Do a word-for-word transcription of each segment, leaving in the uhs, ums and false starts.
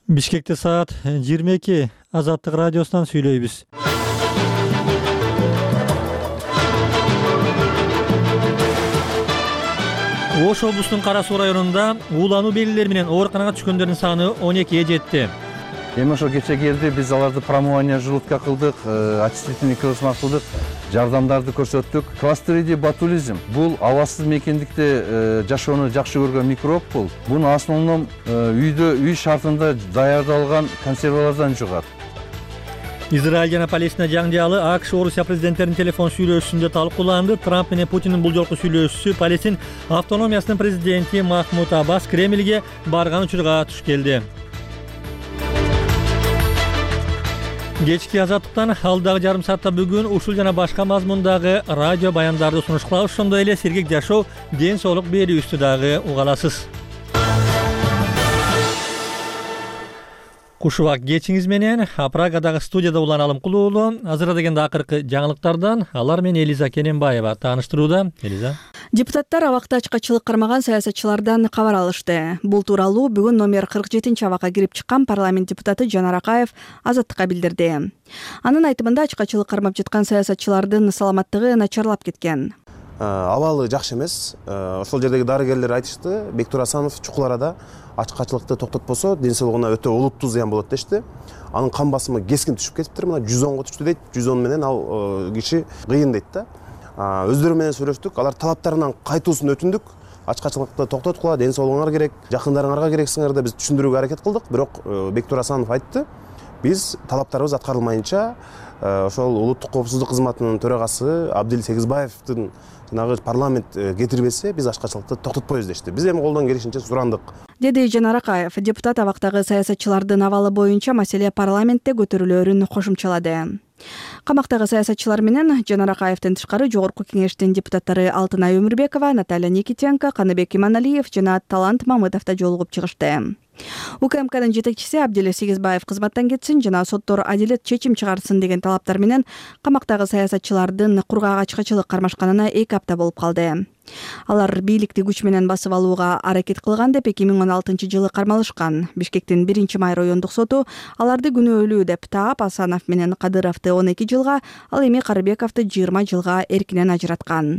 Бишкекте саат жыйырма эки. Азаттык радиосунан сүйлөйбүз. Ош облусунун Кара Суу районунда уулануу белгилери менен ооруканага түшкөндөрдүн саны он экиге жетти. Эми ошо кече келди, биз аларды промывание желудка кылдык, очистительный кылышма кылдык, жардамдарды көрсөттүк. Кластридий ботулизм бул абасыз мекендикте жашоону жакшы көргөн микроб бул. Бул основном үйдө, үй шартында даярдалган консервалардан жугат. Израиль жана Палестина жаңжалы АКШ Орусия президенттеринин телефон сүйлөшүүсүндө талкууланды. Трамп менен Путиндин бул жолку сүйлөшүүсү Палестин автономиясынын президенти Махмуд Аббас Кремльге барган учурга туш келди. Кечки азаттыктан алдагы жарым саатта бүгүн ушул жана башка мазмундагы радио баяндарды сунуш кылабыз. Ошондой эле сергек жашоо, ден соолук берүүбүздү дагы уга аласыз. Кушубак кечиңиз менен Прагадагы студияда уланалым кулуулу. Азырда дегенде акыркы жаңылыктардан алар менен Элиза Кененбаева тааныштырууда. Элиза. Депутаттар абакта ачкачылык кармаган саясатчылардан кабар алышты. Бул тууралуу бүгүн номер кырк жетинчи абакка кирип чыккан парламент депутаты Жанар Акаев Азаттыкка билдирди. Анын айтымында ачкачылык кармап жаткан саясатчылардын саламаттыгы начарлап кеткен. Абалы жакшы эмес. Ошол жердеги дарыгерлер айтышты, Бектур Асанов чукул арада ачкачылыкты токтотпосо ден соолугуна өтө олуттуу зыян болот дешти. Анын кан басымы кескин түшүп кетиптир. Мына жүз онго түштү дейт. жүз он менен ал киши кыйын дейт да. Өздөрү менен сүйлөштүк. Алар талаптарынан кайтуусун өтүндүк. Ачкачылыкты токтоткула, ден соолугуңар керек, жакындарыңарга керексиңер деп биз түшүндүрүүгө аракет кылдык. Бирок Бектур Асанов айтты, биз талаптарыбыз аткарылмайынча ошол улуттук коопсуздук кызматынын төрагасы Абдил Сегизбаевдин жанагы парламент кетирбесе биз ачкачылыкты токтотпойбуз дешти. Биз эми колдон келишинче сурандык. Деди Жанар Акаев. Депутат абактагы саясатчылардын абалы боюнча маселе парламентте көтөрүлөөрүн кошумчалады. Камактагы саясатчылар менен Жанар Акаевдин тышкары жогорку кеңештин депутаттары Алтынай Өмүрбекова, Наталья Никитенко, Каныбек Иманалиев жана Талант Мамытов да жолугуп чыгышты. УКМКнын жетекчиси Абдил Сегизбаев кызматтан кетсин жана соттор адилет чечим чыгарсын деген талаптар менен камактагы саясатчылардын кургак ачкачылык кармашканына эки апта болуп калды. Алар бийликти күч менен басып алууга аракет кылган деп эки миң он алтынчы жылы кармалышкан. Бишкектин биринчи май райондук соту аларды күнөөлүү деп таап, Асанов менен Кадыровду он эки жылга, ал эми Карыбековду жыйырма жылга эркинен ажыраткан.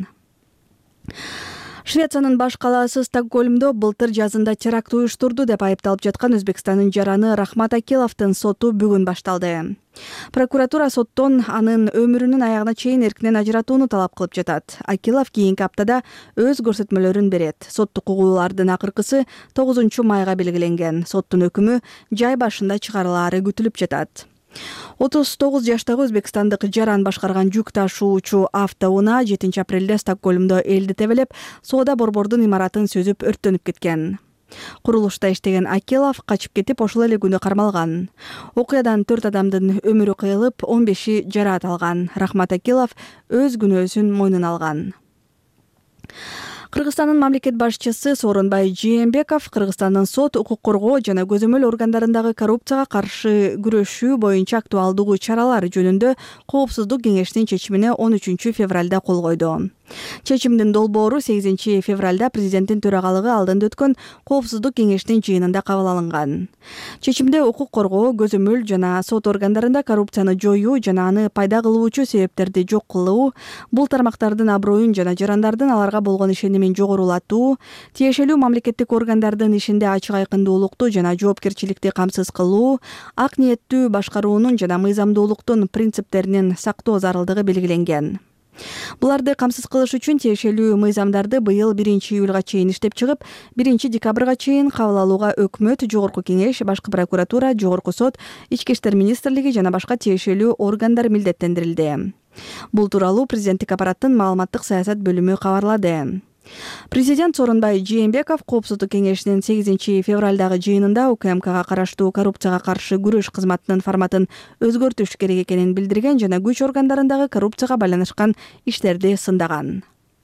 Швециянын баш калаасы Стокгольмдо былтыр жазында теракт уюштурду деп айыпталып жаткан Өзбекстандын жараны Рахмат Акиловдун соту бүгүн башталды. Прокуратура соттон анын өмүрүнүн аягына чейин эркинен ажыратууну талап кылып жатат. Акилов кийинки аптада өз көрсөтмөлөрүн берет. Соттук угуулардын акыркысы тогузунчу майга белгиленген. Соттун өкүмү жай башында чыгарылаары күтүлүп жатат. отуз тогуз жаштагы өзбекстандык жаран башкарган жүк ташуучу автоунаа жетинчи апрелде Стокгольмдо элди тебелеп, соода борбордун имаратын сөзүп өрттөнүп кеткен. Курулушта иштеген Акилов качып кетип, ошол эле күнү кармалган. Окуядан төрт адамдын өмүрү кыйылып, он беши жараат алган. Рахмат Акилов өз күнөөсүн мойнуна алган. Кыргызстандын мамлекет башчысы Сооронбай Жээнбеков Кыргызстандын сот, укук коргоо жана көзөмөл органдарындагы коррупцияга каршы күрөшүү боюнча актуалдуу чаралар жөнүндө Коопсуздук кеңешинин чечимине он үчүнчү февралда кол койду. Чечимдин долбоору сегизинчи февралда президенттин төрагалыгы алдында өткөн Коопсуздук кеңешинин жыйынында кабыл алынган. Чечимде укук коргоо, көзөмөл жана сот органдарында коррупцияны жоюу жана аны пайда кылуучу себептерди жок кылуу, бул тармактардын аброюн жана жарандардын аларга болгон ишенимин жогорулатуу, тиешелүү мамлекеттик органдардын ишинде ачык айкындуулукту жана жоопкерчиликти камсыз кылуу, ак ниеттүү башкаруунун жана мыйзамдуулуктун принциптеринин сактоо зарылдыгы белгиленген. Буларды камсыз кылыш үчүн тиешелүү мыйзамдарды быйыл биринчи июлга чейин иштеп чыгып, биринчи декабрга чейин кабыл алууга өкмөт, жогорку кеңеш, башкы прокуратура, жогорку сот, ички иштер министрлиги жана башка тиешелүү органдар милдеттендирилди. Бул тууралуу президенттик аппараттын маалыматтык саясат бөлүмү кабарлады. Президент Сооронбай Жээнбеков Коопсуздук кеңешинин сегизинчи февралдагы жыйынында УКМКга караштуу коррупцияга каршы күрөш кызматынын форматын өзгөртүш керек экенин билдирген жана күч органдарындагы коррупцияга байланышкан иштерди сындаган.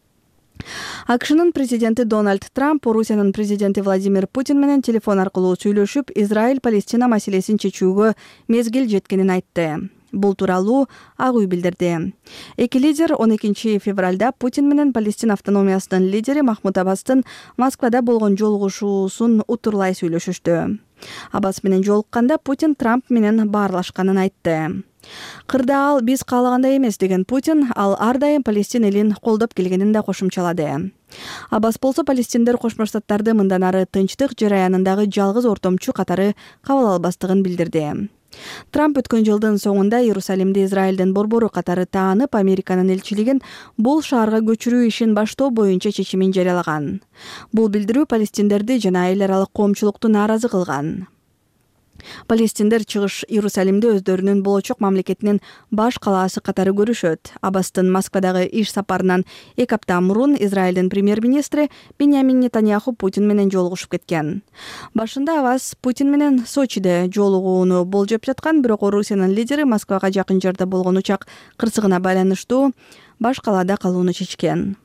АКШнын президенти Дональд Трамп Орусиянын президенти Владимир Путин менен телефон аркылуу сүйлөшүп, Израиль-Палестина маселесин чечүүгө мезгил жеткенин айтты. Бул тууралуу Ак үй билдирди. Эки лидер он экинчи февралда Путин менен Палестин автономиясынын лидери Махмуд Аббастын Москвада болгон жолугушуусун утурлай сүйлөшүштү. Аббас менен жолукканда Путин Трамп менен баарлашканын айтты. Кырда ал биз каалагандай эмес деген Путин, ал ар дайым Палестин элин колдоп келгенин да кошумчалады. Аббас болсо Палестиндер Кошмо Штаттарды мындан ары тынчтык жараянындагы жалгыз ортомчу катары кабыл албастыгын билдирди. Трамп өткөн жылдын соңунда Иерусалимди Израилдин борбору катары таанып, Американын элчилигин бул шаарга көчүрүү ишин баштоо боюнча чечимин жарыялаган. Бул билдирүү палестиндерди жана эл аралык коомчулукту нааразы кылган. Палестиндер чыгыш Иерусалимди өздөрүнүн болочок мамлекетинин баш калаасы катары көрүшөт. Аббастын Москвадагы иш сапарынан эки апта мурун Израилдин премьер-министри Беньямин Нетаньяху Путин менен жолугушуп кеткен. Башында Аббас Путин менен Сочиде жолугууну болжоп жаткан, бирок Орусиянын лидери Москвага жакын жерде болгон учак кырсыгына байланыштуу баш калаада калууну чечкен.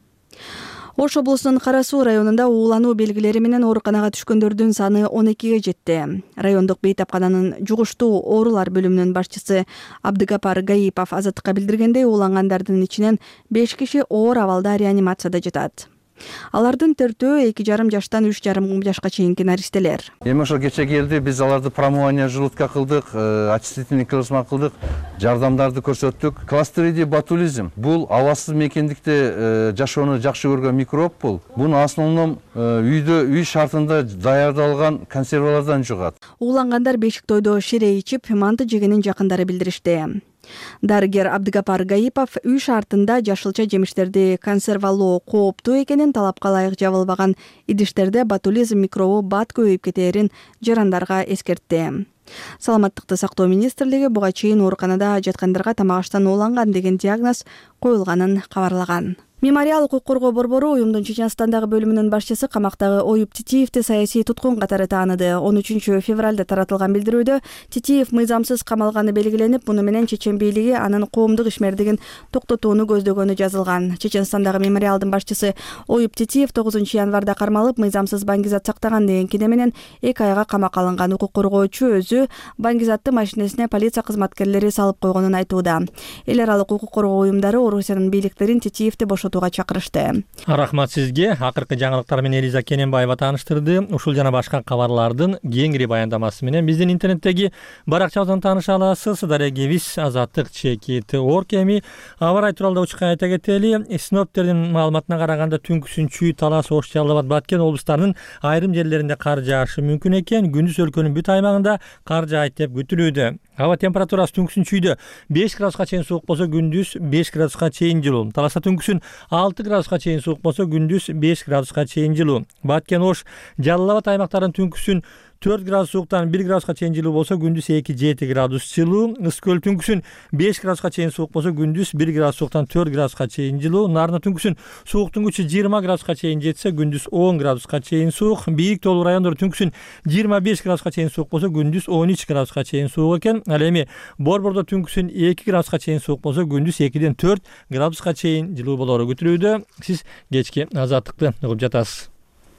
Ош облусунун Кара Суу районунда уулануу белгилери менен ооруканага түшкөндөрдүн саны он экиге жетти. Райондук бейтапкананын жугуштуу оорулар бөлүмүнүн башчысы Абдыгапар Гаипов Азаттыкка билдиргендей, уулангандардын ичинен беш киши оор абалда реанимацияда жатат. Алардын төртөө эки жарым жаштан үч жарым жашка чейинки наристелер. Эми ошол кече келди, биз аларды промывание желудка кылдык, очистительный клизма кылдык, жардамдарды көрсөттүк. Кластридий ботулизм бул абасыз мекендикте жашоону жакшы көргөн микроб бул. Буну основном үйдө, үй шартында даярдалган консервалардан жугат. Уулангандар бешик тойдо шире ичип, манты жегенин жакындары билдиришти. Дарыгер Абдыгапар Гаипов үй шартында жашылча жемиштерди консервалоо кооптуу экенин, талапка ылайык жабылбаган идиштерде ботулизм микробу бат көбөйүп кетээрин жарандарга эскертти. Саламаттыкты сактоо министрлиги буга чейин ооруканада жаткандарга тамак аштан ууланган деген диагноз коюлганын кабарлаган. Мемориал укук коргоо борбору уюмдун Чеченстандагы бөлүмүнүн башчысы камактагы Оюп Титиевди саясий туткун катары тааныды. он үчүнчү февралда таратылган билдирүүдө Титиев мыйзамсыз камалганы белгиленип, муну менен чечен бийлиги анын коомдук ишмердигин токтотууну көздөгөнү жазылган. Чеченстандагы мемориалдын башчысы Оюп Титиев тогузунчу январда кармалып, мыйзамсыз баңгизат сактаган деген кине менен эки айга камакка алынган. Укук коргоочу өзү баңгизатты машинесине полиция кызматкерлери салып койгонун айтууда. Эл аралык укук коргоо уюмдары Орусиянын бийликтерин Титиевди бошотууга чакырышты. Рахмат сизге. Акыркы жаңылыктар менен Элиза Кененбаева тааныштырды. Ушул жана башка кабарлардын кеңири баяндамасы менен биздин интернеттеги баракчабыздан тааныша аласыз. Дарегибиз азаттык чеки точка орг. Эми аба ырайы тууралуу учкан айта кетели. Синоптиктердин маалыматына караганда түнкүсүнчү Талас, Ош, Жалал Абад, Баткен облустарынын айрым жерлеринде кар жаашы мүмкүн экен. Күндүз өлкөнүн бүт аймагында кар жаайт деп күтүлүүдө. Аба температурасы түнкүсүнчүйдө беш градуска чейин суук болсо, күндүз беш градуска чейин жылуу. Таласта түнкүсүн алты градуска чейин суук болсо, күндүз беш градуска чейин жылуу. Баткен, Ош, Жалал Абад аймактарынын түнкүсүн төрт градус сууктан бир градуска чейин жылуу болсо, күндүз эки жети градус жылуу. Ысык-Көл түнкүсүн беш градуска чейин суук болсо, күндүз бир градус сууктан төрт градуска чейин жылуу. Нарында түнкүсүн сууктун күчү жыйырма градуска чейин жетсе, күндүз он градуска чейин суук. Бийик тоолуу райондор түнкүсүн жыйырма беш градуска чейин суук болсо, күндүз он үч градуска чейин суук экен. Ал эми Борбордо түнкүсүн эки градуска чейин суук болсо, күндүз экиден төрт градуска чейин жылуу болору күтүлүүдө. Сиз кечки азаттыкты угуп жатасыз.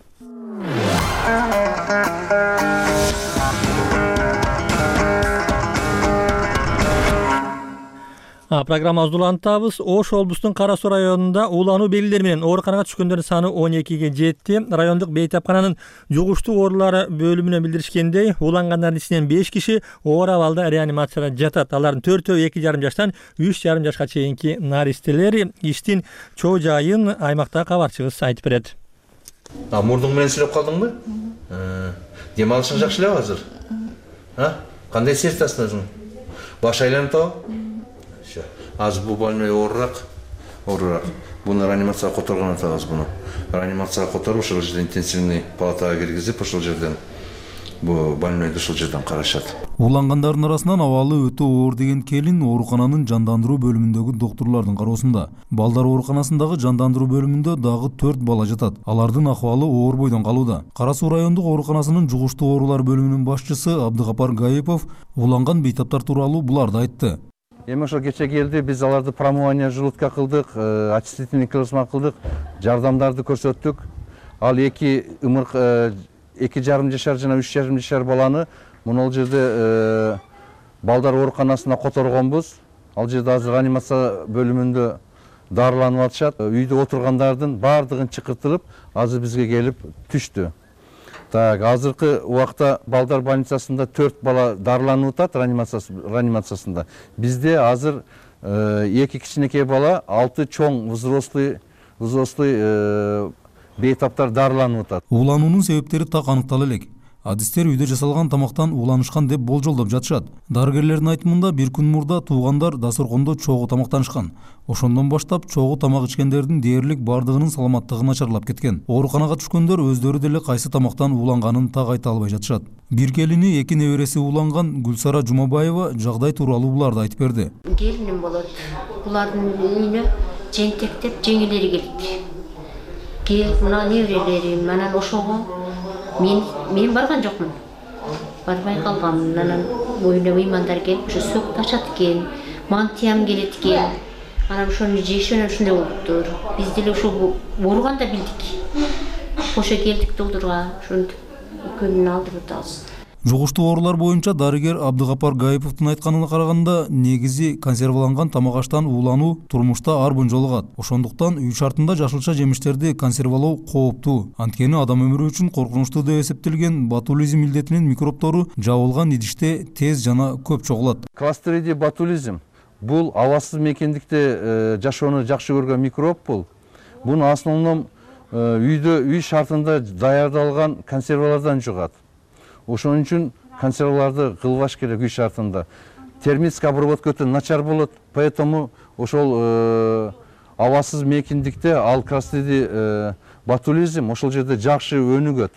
А программабызды улантабыз. Ош облусунун Кара Суу районунда уулануу белгилери менен ооруканага түшкөндөрдүн саны он экиге жетти. Райондук бейтапкананын жугуштуу оорулары бөлүмүнө билдиришкендей, уулангандардын ичинен беш киши оор абалда реанимацияда жатат. Алардын төртөө эки жарым жаштан үч жарым жашка чейинки наристелер. Иштин чоо жайын аймактагы кабарчыбыз айтып берет. А мурдуң менен сүйлөп калдыңбы? Дем алышың жакшы эле азыр? А? Кандай сезатсың өзүң? Баш айланып атабы? Азыр бул больной оорураак, оорураак. Буну реанимацияга которгон атабыз буну. Реанимацияга которуп, ошол жерден интенсивный палатага киргизип, ошол жерден бу больнойду ошол жерден карашат. Уулангандардын арасынан абалы өтө оор деген келин оорукананын жандандыруу бөлүмүндөгү доктурлардын кароосунда. Балдар ооруканасындагы жандандыруу бөлүмүндө дагы төрт бала жатат. Алардын акыбалы оор бойдон калууда. Кара Суу райондук ооруканасынын жугуштуу оорулар бөлүмүнүн башчысы Абдыгапар Гаипов ууланган бейтаптар тууралуу буларды айтты. Эми ошол кече келди, биз аларды промывание желудка кылдык, очистительный клизма кылдык, жардамдарды көрсөттүк. Ал эки ымырк эки жарым жашар жана үч жарым жашар баланы мына жерде балдар ооруканасына которгонбуз. Ал жерде азыр реанимация бөлүмүндө дарыланып атышат. Үйдө отургандардын баардыгын чакыртылып, азыр бизге келип түштү. Так, азыркы убакта балдар больницасында төрт бала дарыланып атат реанимациясында. Бизде азыр эки кичинекей бала, алты чоң взрослый взрослый бейтаптар дарыланып атат. Уулануунун себептери так аныктала элек. Адистер үйдө жасалган тамактан ууланышкан деп болжолдоп жатышат. Дарыгерлердин айтымында бир күн мурда туугандар дасторкондо чогуу тамактанышкан. Ошондон баштап чогуу тамак ичкендердин дээрлик бардыгынын саламаттыгы начарлап кеткен. Ооруканага түшкөндөр өздөрү деле кайсы тамактан ууланганын так айта албай жатышат. Бир келини, эки небереси ууланган Гүлсара Жумабаева жагдай тууралуу буларды айтып берди. Келиним болот. Булардын үйүнө жентектеп жеңилери келди. Келип мына неберелерим анан ошого мен мен барган жокмун. Барбай калганмын. Анан үйүнө мыймандар келип ушу сок ташат экен, мантиям келет экен. Анан ошону жешен ушундай болуптур. Биз деле ошо ооруганда билдик. Ошо келдик доктурга, ошентип экөөнүн алдырыбыз. Жугуштуу оорулар боюнча дарыгер Абдыгапар Гаиповдун айтканына караганда, негизи консерваланган тамак аштан уулануу турмушта ар бүн жолугат. Ошондуктан үй шартында жашылча жемиштерди консервалоо кооптуу. Анткени адам өмүрү үчүн коркунучтуу деп эсептелген ботулизм илдетинин микробтору жабылган идиште тез жана көп чогулат. Кластридий ботулизм бул абасыз мекендикте жашоону жакшы көргөн микроб бул. Бул основном үйдө үй шартында даярдалган консервалардан жугат. Ошон үчүн консерваларды кылбаш керек үй шартында. Термический обработка өтө начар болот, поэтому ошол абасыз мекендикте ал кластридий ботулизм ошол жерде жакшы өнүгөт.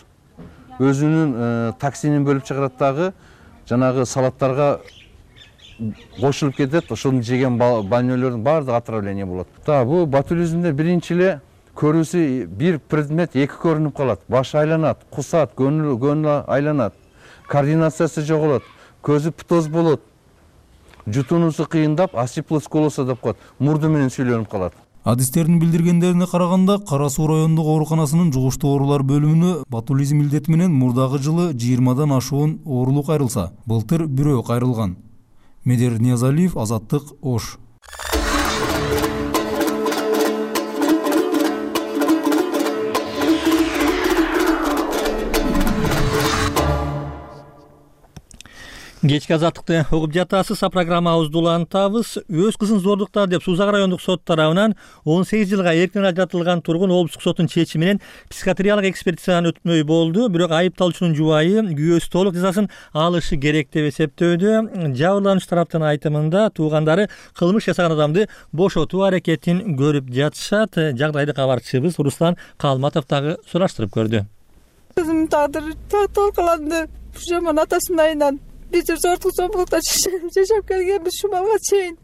Өзүнүн токсинин бөлүп чыгарат дагы, жанагы салаттарга кошулуп кетет, ошону жеген больнойлордун баардыгы отравление болот. Та бул ботулизмде биринчи эле көрүүсү бир предмет эки көрүнүп калат, баш айланат, кусат, көңүл көңүл айланат, координациясы жоголот, көзү птоз болот, жутуунуусу кыйындап, асиплосколоса деп коет, мурду менен сүйлөнүп калат. Адистердин билдиргендерине караганда, Кара Суу райондук ооруканасынын жугуштуу оорулар бөлүмүнө ботулизм илдети менен мурдагы жылы жыйырмадан ашуун оорулук кайрылса, былтыр бирөө кайрылган. Медер Ниязалиев, Азаттык, Ош. Кечки азаттыкты угуп жатасыз. Программабызды улантабыз. Өз кызын зордуктады деп Сузак райондук сот тарабынан он сегиз жылга эрктен ажыратылган тургун облустук соттун чечими менен психиатриялык экспертизадан өтмөй болду. Бирок айыпталуучунун жубайы күйөөсү толук жазасын алышы керек деп эсептөөдө. Жабырлануучу тараптын айтымында туугандары кылмыш жасаган адамды бошотуу аракетин көрүп жатышат. Жагдайды кабарчыбыз Руслан Калматов дагы сураштырып көрдү. Кызымдын тагдыры талкаланды. Жаман атасынын айынан биз зордук зомбулукта жашап келгенбиз ушуга чейин.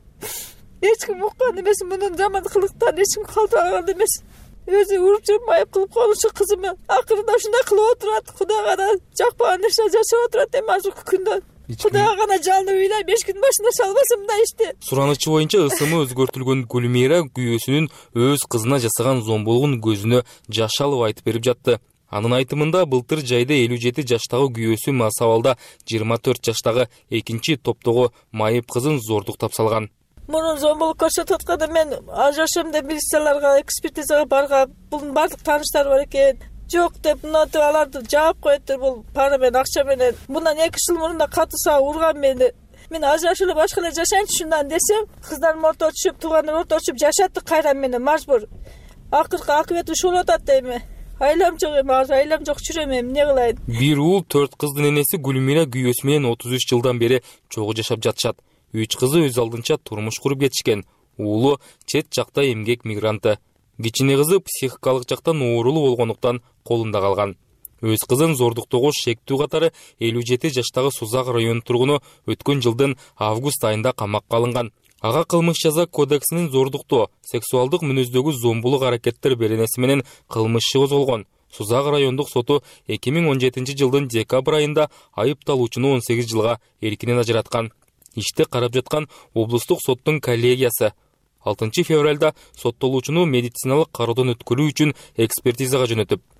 Эч ким уккан эмес, мунун жаман кылыктан эч ким калтыраган эмес. Өзү уруп жүрүп айып кылып коюшу кызымы акырында ушундай кылып отурат. Кудайга да жакпаган иште жашап отурат эми азыркы күндө. Кудайга гана жалынып ыйлайм, эч ким башына шалбасын мындай ишти. Суранычы боюнча ысымы өзгөртүлгөн Гүлмира күйөөсүнүн өз кызына жасаган зомбулугун көзүнө жаш алып айтып берип жатты. Анын айтымында былтыр жайда элүү жети жаштагы күйөөсү Масабалда жыйырма төрт жаштагы экинчи топтогу майып кызын зордуктап салган. Мунун зомбулук көрсөтүп атканда мен ажашым деп милицияларга экспертизага баргам. Бунун бардык тааныштары бар экен. Жок деп мынатып аларды жаап коюптур, бул пара менен акча менен. Мындан эки жыл мурун да катыса урган мени. Мен ажашылып башка эле жашайынчы ушундан десем, кыздарым орто түшүп, туугандар орто түшүп жашатты кайра менен мажбур. Акыркы акыбети ушул болуп атат дейм. Айлам жок эми, айлам жок жүрөм эми, эмне кылайын? Бир уул төрт кыздын энеси Гүлмира күйөөсү менен отуз үч жылдан бери чогуу жашап жатышат. Үч кызы өз алдынча турмуш куруп кетишкен. Уулу чет жакта эмгек мигранты. Кичине кызы психикалык жактан оорулуу болгондуктан колунда калган. Өз кызын зордуктоого шектүү катары элүү жети жаштагы Сузак район тургуну өткөн жылдын август айында камакка алынган. Ага кылмыш жаза кодексинин зордуктоо, сексуалдык мүнөздөгү зомбулук аракеттер беренеси менен кылмышчы козголгон. Сузак райондук соту эки миң он жетинчи жылдын декабрь айында айыпталуучуну он сегиз жылга эркинен ажыраткан. Ишти карап жаткан облустук соттун коллегиясы алтынчы февралда соттолуучуну медициналык кароодон өткөрүү үчүн экспертизага жөнөтүп,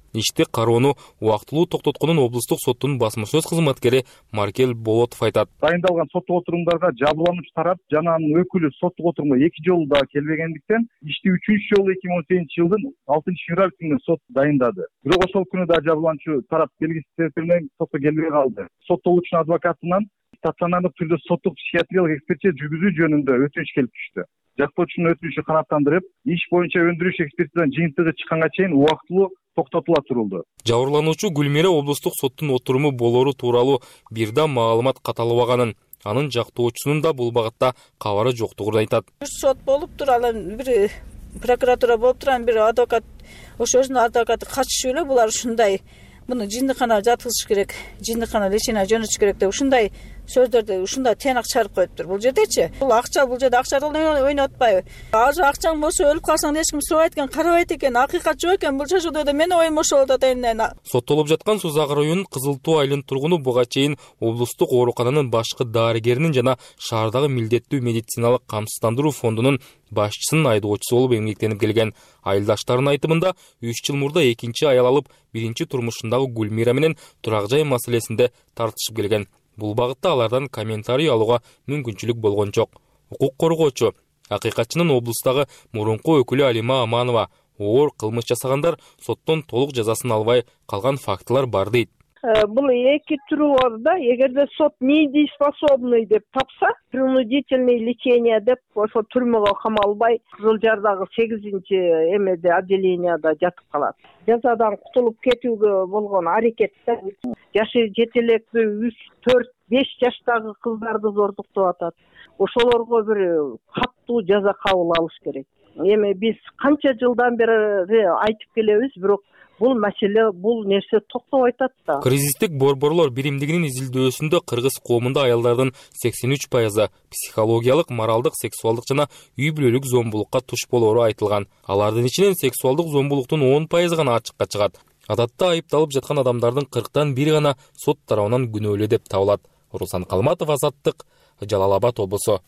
ишти кароону убактылуу токтотконун облустук соттун басма сөз кызматкери Маркел Болотов айтат. Дайындалган соттук отурумдарга жабырлануучу тарап жана анын өкүлү соттук отурумга эки жолу да келбегендиктен ишти үчүнчү жолу эки миң он сегизинчи жылдын алтынчы февраль күнү сот дайындады. Бирок ошол күнү да жабырлануучу тарап белгисиз себептер менен сотко келбей калды. Соттолуучунун адвокатынан стационардык түрдө соттук психиатриялык экспертиза жүргүзүү жөнүндө өтүнүч келип түштү. Жактоочунун өтүнүчү канааттандырып, иш боюнча өндүрүш экспертизанын жыйынтыгы чыкканга чейин убактылуу токтотула турулду. Жабырлануучу Гүлмира облустук соттун отуруму болору тууралуу бир да маалымат каталбаганын, анын жактоочусунун да бул багытта кабары жоктугун айтат. Сот болуптур, анан бир прокуратура болуптур, анан бир адвокат, ошо өзүнүн адвокаты катышып эле булар ушундай муну жиндикканага жаткызыш керек, жиндиккана лечение жөнөтүш керек деп ушундай сөздөрдү ушундай тыянак чыгарып коюптур. Бул жердечи бул акча, бул жерде акча ойнотпайбы? Азыр акчаң болсо өлүп калсаң эч ким сурабайт экен, карабайт экен, акыйкат жок экен. Бул жашоодо менин оюм ошол да дейм. Соттолуп жаткан Сузак районунун Кызыл Тоо айылынын тургуну буга чейин облустук оорукананын башкы дарыгеринин жана шаардагы милдеттүү медициналык камсыздандыруу фондунун башчысынын айдоочусу болуп эмгектенип келген. Айылдаштарынын айтымында үч жыл мурда экинчи аял алып, биринчи турмушундагы Гүлмира менен турак жай маселесинде тартышып келген. Бул багытта алардан комментарий алууга мүмкүнчүлүк болгон жок. Укук коргоочу, акыйкатчынын облустагы мурунку өкүлү Алима Аманова оор кылмыш жасагандар соттон толук жазасын албай калган фактылар бар дейт. Бул эки түрү бар да, эгерде сот недееспособный деп тапса, принудительное лечение деп ошо түрмөгө камалбай, Кызыл Жардагы сегизинчи эмеде отделенияда жатып калат. Жазадан кутулуп кетүүгө болгон аракетте жашы жетелектүү үч, төрт, беш жаштагы кыздарды зордуктап атат. Ошолорго бир каттуу жаза кабыл алыш керек. Эми биз канча жылдан бери айтып келебиз, бирок бул маселе, бул нерсе токтоп атат да. Кризистик борборлор биримдигинин изилдөөсүндө кыргыз коомунда аялдардын сексен үч пайызы психологиялык, моралдык, сексуалдык жана үй бүлөлүк зомбулукка туш болору айтылган. Алардын ичинен сексуалдык зомбулуктун он пайызы гана ачыкка чыгат. Адатта айыпталып жаткан адамдардын кырктан бири гана сот тарабынан күнөөлүү деп табылат. Руслан Калматов, Азаттык, Жалал Абад облусу.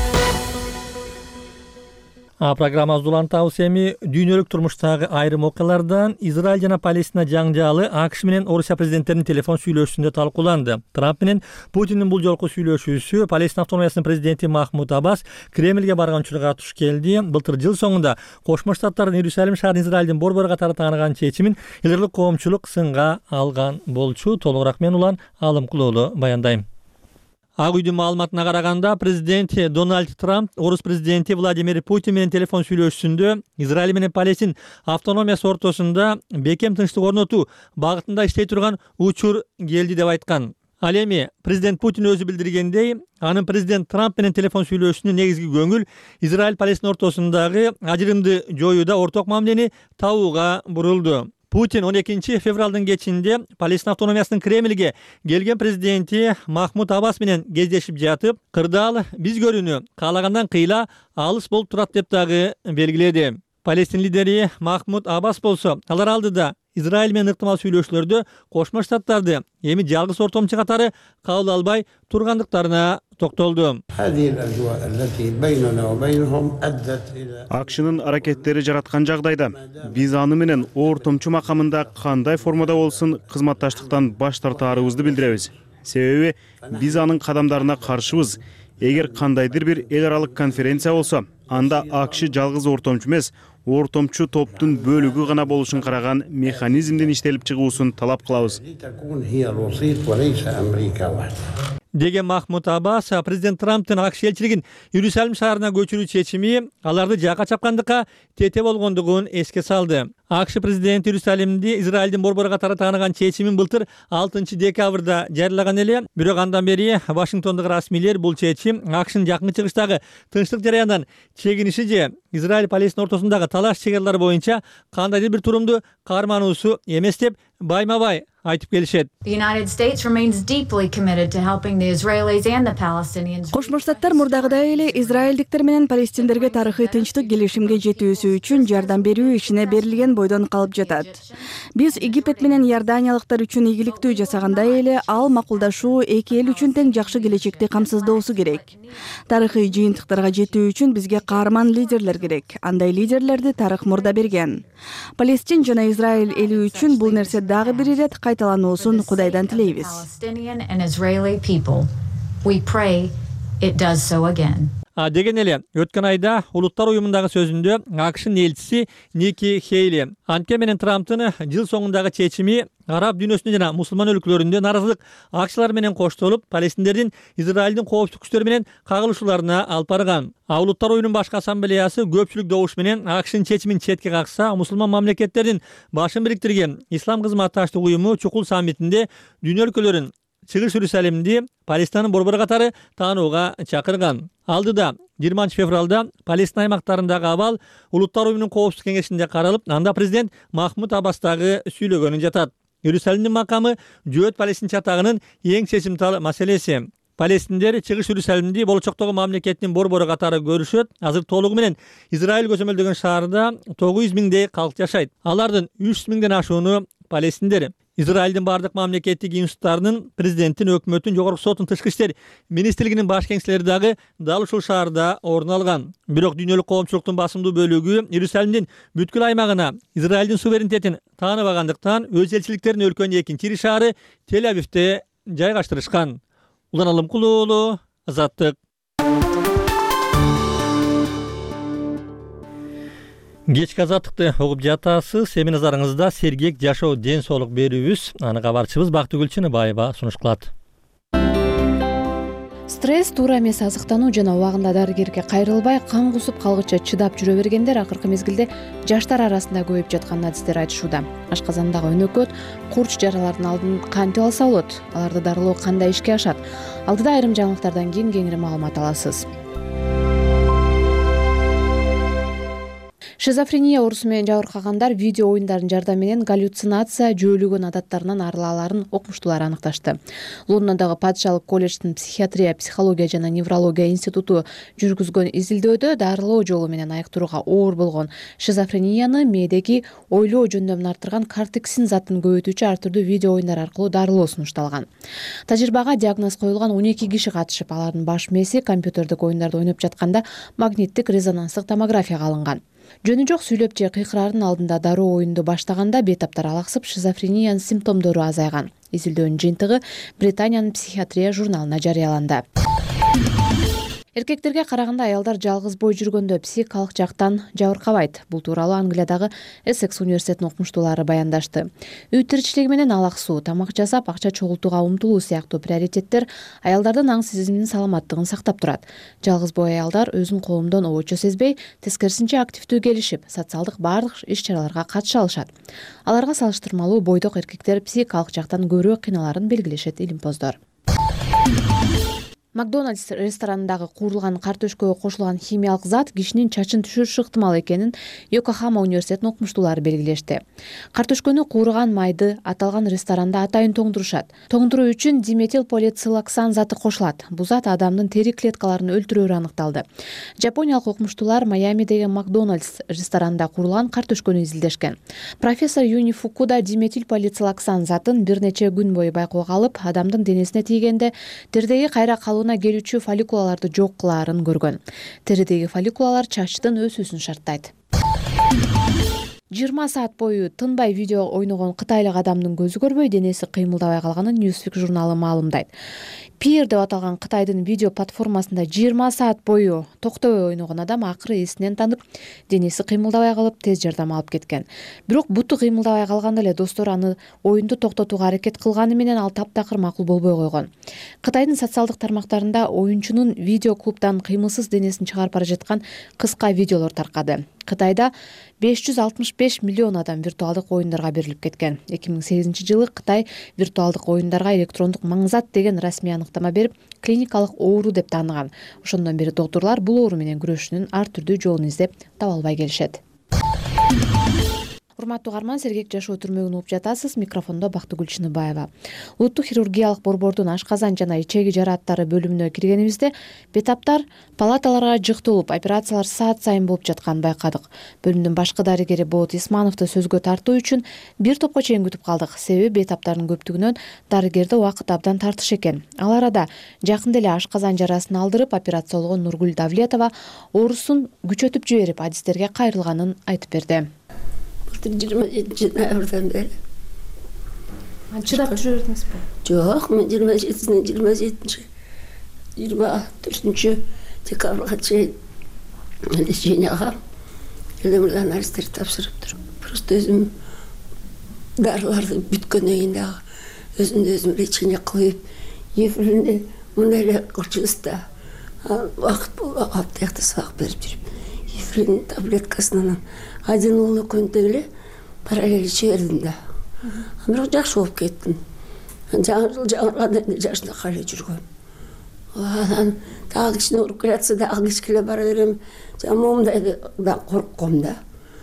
А программабызды улантабыз эми дүйнөлүк турмуштагы айрым окуялардан Израиль жана Палестина жаңжалы АКШ менен Орусия президенттеринин телефон сүйлөшүүсүндө талкууланды. Трамп менен Путиндин бул жолку сүйлөшүүсү Палестина автономиясынын президенти Махмуд Аббас Кремльге барган учурга туш келди. Былтыр жыл соңунда Кошмо Штаттардын Иерусалим шаарын Израилдин борбор катары тааныган чечимин элдерлик коомчулук сынга алган болчу. Толугураак мен улан Алымкулоолу баяндайм. Ак үйдүн маалыматына караганда, президент Дональд Трамп орус президенти Владимир Путин менен телефон сүйлөшүүсүндө Израиль менен Палестин автономиясы ортосунда бекем тынчтык орнотуу багытында иштей турган учур келди деп айткан. Ал эми президент Путин өзү билдиргендей, анын президент Трамп менен телефон сүйлөшүүсүнүн негизги көңүл Израиль Палестин ортосундагы ажырымды жоюуда орток мамилени табууга бурулду. Путин он экинчи февралдын кечинде Палестина автономиясынын Кремльге келген президенти Махмуд Аббас менен кездешип жатып, кырдаал биз көрүүнү каалагандан кыйла алыс болуп турат деп дагы белгиледи. Палестин лидери Махмуд Аббас болсо, алар алдыда Израиль менен ыктымал сүйлөшүүлөрдө Кошмо Штаттарды эми жалгыз ортомчу катары кабыл албай тургандыктарына токтолду. АКШнын аракеттери жараткан жагдайда биз аны менен ортомчу макамында кандай формада болсун кызматташтыктан баш тартаарыбызды билдиребиз. Себеби биз анын кадамдарына каршыбыз. Эгер кандайдыр бир эл аралык конференция болсо, анда АКШ жалгыз ортомчу эмес, ортомчу топтун бөлүгү гана болушун караган механизмдин иштелип чыгуусун талап кылабыз. Деген Махмуд Аббас президент Трамптын АКШ элчилигин Иерусалим шаарына көчүрүү чечими аларды жакка чапкандыкка тете болгондугун эске салды. АКШ президенти Иерусалимди Израилдин борбор катары тааныган чечимин былтыр алтынчы декабрда жарыялаган эле, бирок андан бери Вашингтондогу расмийлер бул чечим АКШнын жакын чыгыштагы тынчтык жараяндан чегиниши же Израиль Палестина ортосундагы талаш чегарлар боюнча кандайдыр бир турумду кармануусу эмес деп байма-бай айтып келишет. Кошмо Штаттар мурдагыдай эле израилдиктер менен палестиндерге тарыхый тынчтык келишимге жетүүсү үчүн жардам берүү ишине берилген бойдон калып жатат. Биз Египет менен Иорданиялыктар үчүн ийгиликтүү жасагандай эле ал макулдашуу эки эл үчүн тең жакшы келечекти камсыздоосу керек. Тарыхый жыйынтыктарга жетүү үчүн бизге каарман лидерлер керек. Андай лидерлерди тарых мурда берген. Палестин жана Израиль эли үчүн бул нерсе дагы бир ирет кайталануусун Кудайдан тилейбиз. А деген эле өткөн айда Улуттар уюмундагы сөзүндө АКШнын элчиси Ники Хейли Анке менен Трамптын жыл соңундагы чечими араб дүйнөсүндө жана мусулман өлкөлөрүндө наразылык акчылар менен коштолуп, палестиндердин Израилдин коопсуздук күчтөрү менен кагылышууларына алып барган. А Улуттар уюмунун башкы ассамблеясы көпчүлүк добуш менен АКШнын чечимин четке какса, мусулман мамлекеттердин башын бириктирген Ислам кызматташтык уюму чукул саммитинде дүйнө өлкөлөрүн Чыгыш Иерусалимди Палестинанын борбору катары таанууга чакырган. Алдыда жыйырманчы февралда Палестина аймактарындагы абал Улуттар уюмунун коопсуздук кеңешинде каралып, анда президент Махмуд Аббас дагы сүйлөгөнү жатат. Иерусалимдин макамы жөөт Палестин чатагынын эң чечимтал маселеси. Палестиндер Чыгыш Иерусалимди болочоктогу мамлекеттин борбору катары көрүшөт. Азыр толугу менен Израиль көзөмөлдөгөн шаарда тогуз жүз миңдей калк жашайт. Алардын үч жүз миңден ашууну палестиндер. Израилдин бардык мамлекеттик институттарынын, президенттин, өкмөттүн, жогорку соттун, тышкы иштер министрлигинин баш кеңселери дагы дал ушул шаарда орун алган. Бирок дүйнөлүк коомчулуктун басымдуу бөлүгү Иерусалимдин бүткүл аймагына Израилдин суверенитетин тааныбагандыктан өз элчиликтерин өлкөнүн экинчи ири шаары Тель-Авивде жайгаштырышкан. Улан Алымкулуу уулу, Азаттык. Кечки Азаттыкты угуп жатасыз. Эми назарыңызда сергек жашоо ден соолук берүүбүз. Аны кабарчыбыз Бактыгүл Чыныбаева сунуш кылат. Стресс, туура эмес азыктануу жана убагында дарыгерге кайрылбай, кан кусуп калгыча чыдап жүрө бергендер акыркы мезгилде жаштар арасында көбөйүп жатканын адистер айтышууда. Ашказандагы өнөкөт, курч жаралардын алдын кантип алса болот? Аларды дарылоо кандай ишке ашат? Алдыда айрым жаңылыктардан кийин кеңири маалымат аласыз. Шизофрения оорусу менен жабыркагандар видео оюндардын жардамы менен галлюцинация, жөөлөгөн адаттарынан арыла аларын окумуштуулар аныкташты. Лондондогу Падышалык колледждин психиатрия, психология жана неврология институту жүргүзгөн изилдөөдө дарылоо жолу менен айыктырууга оор болгон шизофренияны мээдеги ойлоо жөндөмүн артырган кортексин затын көбөйтүүчү ар түрдүү видео оюндар аркылуу дарылоо сунушталган. Тажрыйбага диагноз коюлган он эки киши катышып, алардын баш мээси компьютердик оюндарды ойноп жатканда магниттик резонанстык томографияга алынган. Жөнү жок сүйлөп же кыйкырардын алдында дароо оюнду баштаганда бейтаптар алаксып, шизофрениянын симптомдору азайган. Изилдөөнүн жыйынтыгы Британиянын психиатрия журналына жарыяланды. Эркектерге караганда аялдар жалгыз бой жүргөндө психикалык жактан жабыркабайт. Бул тууралуу Англиядагы Эссекс университетинин окумуштуулары баяндашты. Үй тиричилиги менен алаксуу, тамак жасап, акча чогултууга умтулуу сыяктуу приоритеттер аялдардын аң сезиминин саламаттыгын сактап турат. Жалгыз бой аялдар өзүн коомдон обочо сезбей, тескерисинче активдүү келишип, социалдык баардык иш-чараларга катыша алышат. Аларга салыштырмалуу бойдок эркектер психикалык жактан көбүрөөк кыйналарын белгилешет илимпоздор. Макдональдс ресторанындагы куурулган картөшкөгө кошулган химиялык зат кишинин чачын түшүрүшү ыктымал экенин Йокохама университетинин окумуштуулары белгилешти. Картөшкөнү куурган майды аталган ресторанда атайын тоңдурушат. Тоңдуруу үчүн диметилполицилоксан заты кошулат. Бул зат адамдын тери клеткаларын өлтүрөөрү аныкталды. Жапониялык окумуштуулар Майамидеги Макдональдс ресторанында куурулган картөшкөнү изилдешкен. Профессор Юни Фукуда диметилполицилоксан затын бир нече күн бою байкоого алып, адамдын денесине тийгенде теридеги кайра калуу келүүчү фолликулаларды жок кылаарын көргөн. Теридеги фолликулалар чачтын өсүүсүн шарттайт. жыйырма саат бою тынбай видео ойногон кытайлык адамдын көзү көрбөй, денеси кыймылдабай калганын Newsweek журналы маалымдайт. Peer деп аталган Кытайдын видео платформасында жыйырма саат бою токтобой ойногон адам акыры эсинен танып, денеси кыймылдабай калып, тез жардам алып кеткен. Бирок буту кыймылдабай калганда эле достору аны оюнду токтотууга аракет кылганы менен ал таптакыр макул болбой койгон. Кытайдын социалдык тармактарында оюнчунун видео клубдан кыймылсыз денесин чыгарып бара жаткан кыска видеолор таркады. Кытайда беш жүз алтымыш беш миллион адам виртуалдык оюндарга берилип кеткен. эки миң сегизинчи жылы Кытай виртуалдык оюндарга электрондук маңзат деген расмий аныктама берип, клиникалык оору деп тааныган. Ошондон бери доктурлар бул оору менен күрөшүүнүн ар түрдүү жолун издеп таба албай келишет. урматтуу угарман, сергек жашоо түрмөгүн угуп жатасыз. Микрофондо Бактыгүл Чыныбаева. Улуттук хирургиялык борбордун ашказан жана ичеги жарааттары бөлүмүнө киргенибизде бетаптар палаталарга жыктылып, операциялар саат сайын болуп жатканын байкадык. Бөлүмдүн башкы дарыгери Болот Исмановду сөзгө тартуу үчүн бир топко чейин күтүп калдык. Себеби бетаптардын көптүгүнөн дарыгерде убакыт абдан тартыш экен. Ал арада жакында эле ашказан жарасын алдырып операциялогон Нургүл Давлетова оорусун күчөтүп жиберип, адистерге кайрылганын айтып берди. жыйырма жетинчи ноябрдан бери чыдап жүрө бердиңизби? Жок, мен жыйырма жетисинен жыйырма жетинчи жыйырма төртүнчү декабрга чейин леченияга элемирдан аристерди тапшырып туруп, просто өзүм дарыларды бүткөндөн кийин дагы өзүмдү өзүм лечение кылып, эфиринде мындай эле кылчубуз да, убакыт болуп аптаякта сабак берип жүрүп, эфирин таблеткасынан один уулу экөөнү эле параллель иче бердим да. Бирок жакшы болуп кеттим. Жаңы жыл жаңырганда эле жашынакай эле жүргөм. Анан дагы кичине ооруп келатса дагы кичкеле бара берем. Моундай да коркком да.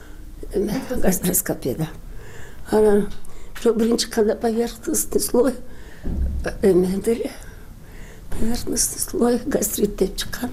Гастроскопияда. Анан биринчи кандай поверхностный слой эмеде эле поверхностный слой гастрит деп чыккан.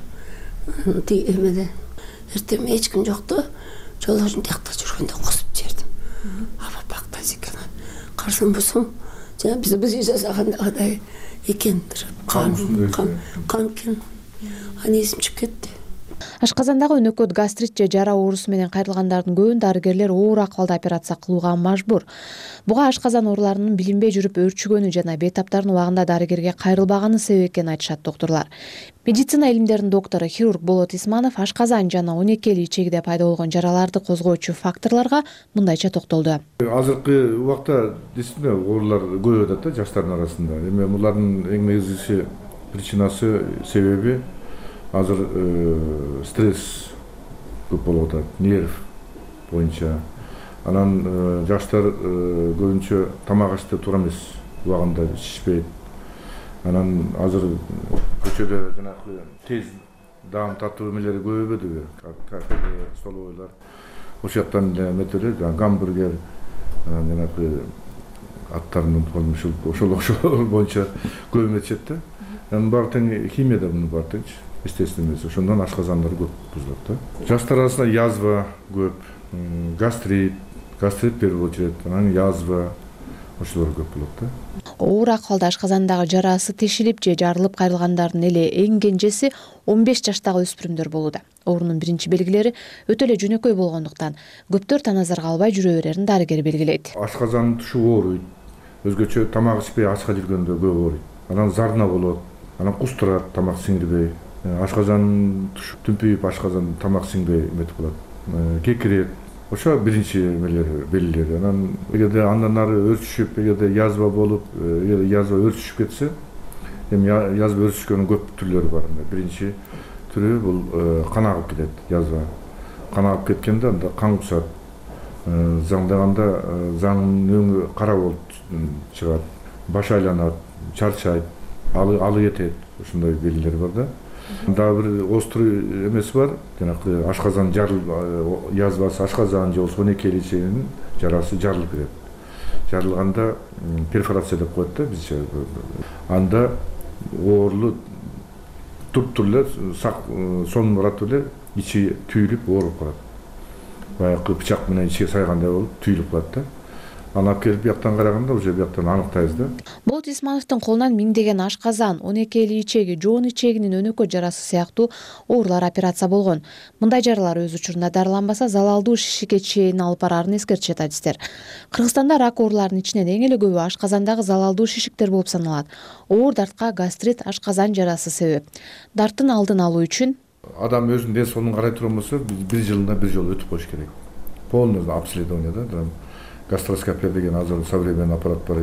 Тиги эмеде эртең эч ким жокту, жолдошум тиякта жүргөндө косуп жибердим. Аба бактайсыз экен. Карасам болсом, жана биз биз жасагандагыдай экен. Кан, кан, кан экен. Аны эсим чыгып кетти. Ашказандагы өнөкөт гастрит же жара оорусу менен кайрылгандардын көбүн дарыгерлер оор акыбалда операция кылууга мажбур. Буга ашказан ооруларынын билинбей жүрүп өөрчүгөнү жана бетаптардын убагында дарыгерге кайрылбаганы себеп экенин айтышат доктурлар. Медицина илимдеринин доктору хирург Болот Исманов ашказан жана он эки эли ичегиде пайда болгон жараларды козгоочу факторлорго мындайча токтолду. Азыркы убакта действительно оорулар көбөйүп атат да жаштардын арасында. Эми булардын эң негизги причинасы себеби азыр стресс көп болуп атат, нерв боюнча. Анан жаштар көбүнчө тамак ашты туура эмес, убагында ичишпейт. Анан азыр көчөдө жанагы тез даам тартуу эмелери көбөйбөдүбү? Кафе, столовойлар. Ошол жактан метелер, гамбургер, жанагы аттарын ошол ошол ошол боюнча көбөйүп кетет да. Анан баары тең химияда муну баары тең естественно эмес. Ошондон ашказандар көп бузулат да. Жаштар арасында язва көп, гастрит, гастрит первый очередь, анан язва, ошолор көп болот да. Оор акыбалда ашказандагы жарасы тешилип же жарылып кайрылгандардын эле эң кенжеси он беш жаштагы өспүрүмдөр болууда. Оорунун биринчи белгилери өтө эле жөнөкөй болгондуктан көптөр таназарга албай жүрө берерин дарыгер белгилейт. Ашказан тушу ооруйт. Өзгөчө тамак ичпей ачка жүргөндө көп ооруйт. Анан зарна болот, анан кустурат, тамак сиңирбей. Ашказан туш түнпүйүп, ашказан тамак сиңбей эметип калат. Кекирет. Ошо биринчи эмелери, белгилери. Анан эгерде андан ары өрчүшүп, эгерде язва болуп, эгерде язва өрчүшүп кетсе, эми язва өрчүшкөнүн көп түрлөрү бар. Биринчи түрү бул кан агып кетет, язва. Кан агып кеткенде анда кан кусат. Заңдаганда заңдын өңү кара болуп чыгат, баш айланат, чарчайт, алы алы кетет. Ушундай белгилери бар да. Дагы бир острый эмеси бар, жанагы ашказан жарылып, язвасы ашказан же болсо он эки эли ичегинин жарасы жарылып кетет. Жарылганда перфорация деп коет да бизче. Анда оорулуу туп-тур эле сонун барат эле ичи түйүлүп ооруп калат. Баягы бычак менен ичиге сайгандай болуп түйүлүп калат да. Аны алып келип бияктан караганда уже бияктан аныктайбыз да. Болот Исмановдун колунан миңдеген ашказан, он эки эли ичеги, жоон ичегинин өнөкөт жарасы сыяктуу оорулар операция болгон. Мындай жаралар өз учурунда дарыланбаса, залалдуу шишикке чейин алып барарын эскертишет адистер. Кыргызстанда рак ооруларынын ичинен эң эле көбү ашказандагы залалдуу шишиктер болуп саналат. Оор дартка гастрит, ашказан жарасы себеп. Дарттын алдын алуу үчүн адам өзүнүн ден соолугун карай турган болсо, бир жылына бир жолу өтүп коюш керек. Полный обследование да. Гастроскопия деген азыр современный аппарат бар,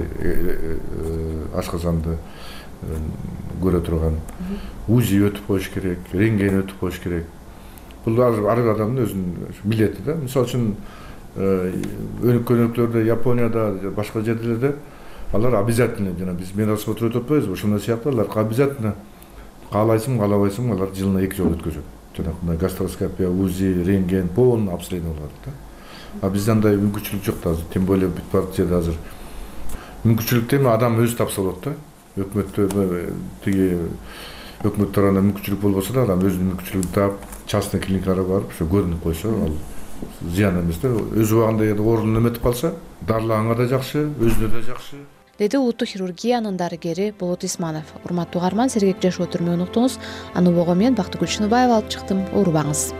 ашказанды көрө турган. УЗИ өтүп коюш керек, рентген өтүп коюш керек. Бул ар адамдын өзүнүн билети да. Мисалы үчүн өнөкөлөктөрдө, Японияда, башка жерлерде алар обязательно, жана биз медосмотр өтүп атпайбызбы, ошондой сыяктуу алар обязательно каалайсың, каалабайсың, алар жылына эки жолу өткөзөт. Жанагы гастроскопия, УЗИ, рентген, полный обследование кылат да. А бизде андай мүмкүнчүлүк жок да азыр, тем более бүт баардык жерде азыр. Мүмкүнчүлүк эми адам өзү тапса болот да. Өкмөттө тиги өкмөт тарабынан мүмкүнчүлүк болбосо да адам өзүнүн мүмкүнчүлүгүн таап, частный клиникаларга барып, ошо көрүнүп койсо, ал зыян эмес да. Өз убагында ордун эметип калса, дарылаганга да жакшы, өзүнө да жакшы. Деди улуттук хирургиянын дарыгери Болот Исманов. Урматтуу угарман, Сергек Жашоо түрмөгүн уктуңуз. Аны убого мен Бактыгүл Чыныбаева алып чыктым. Оорубаңыз.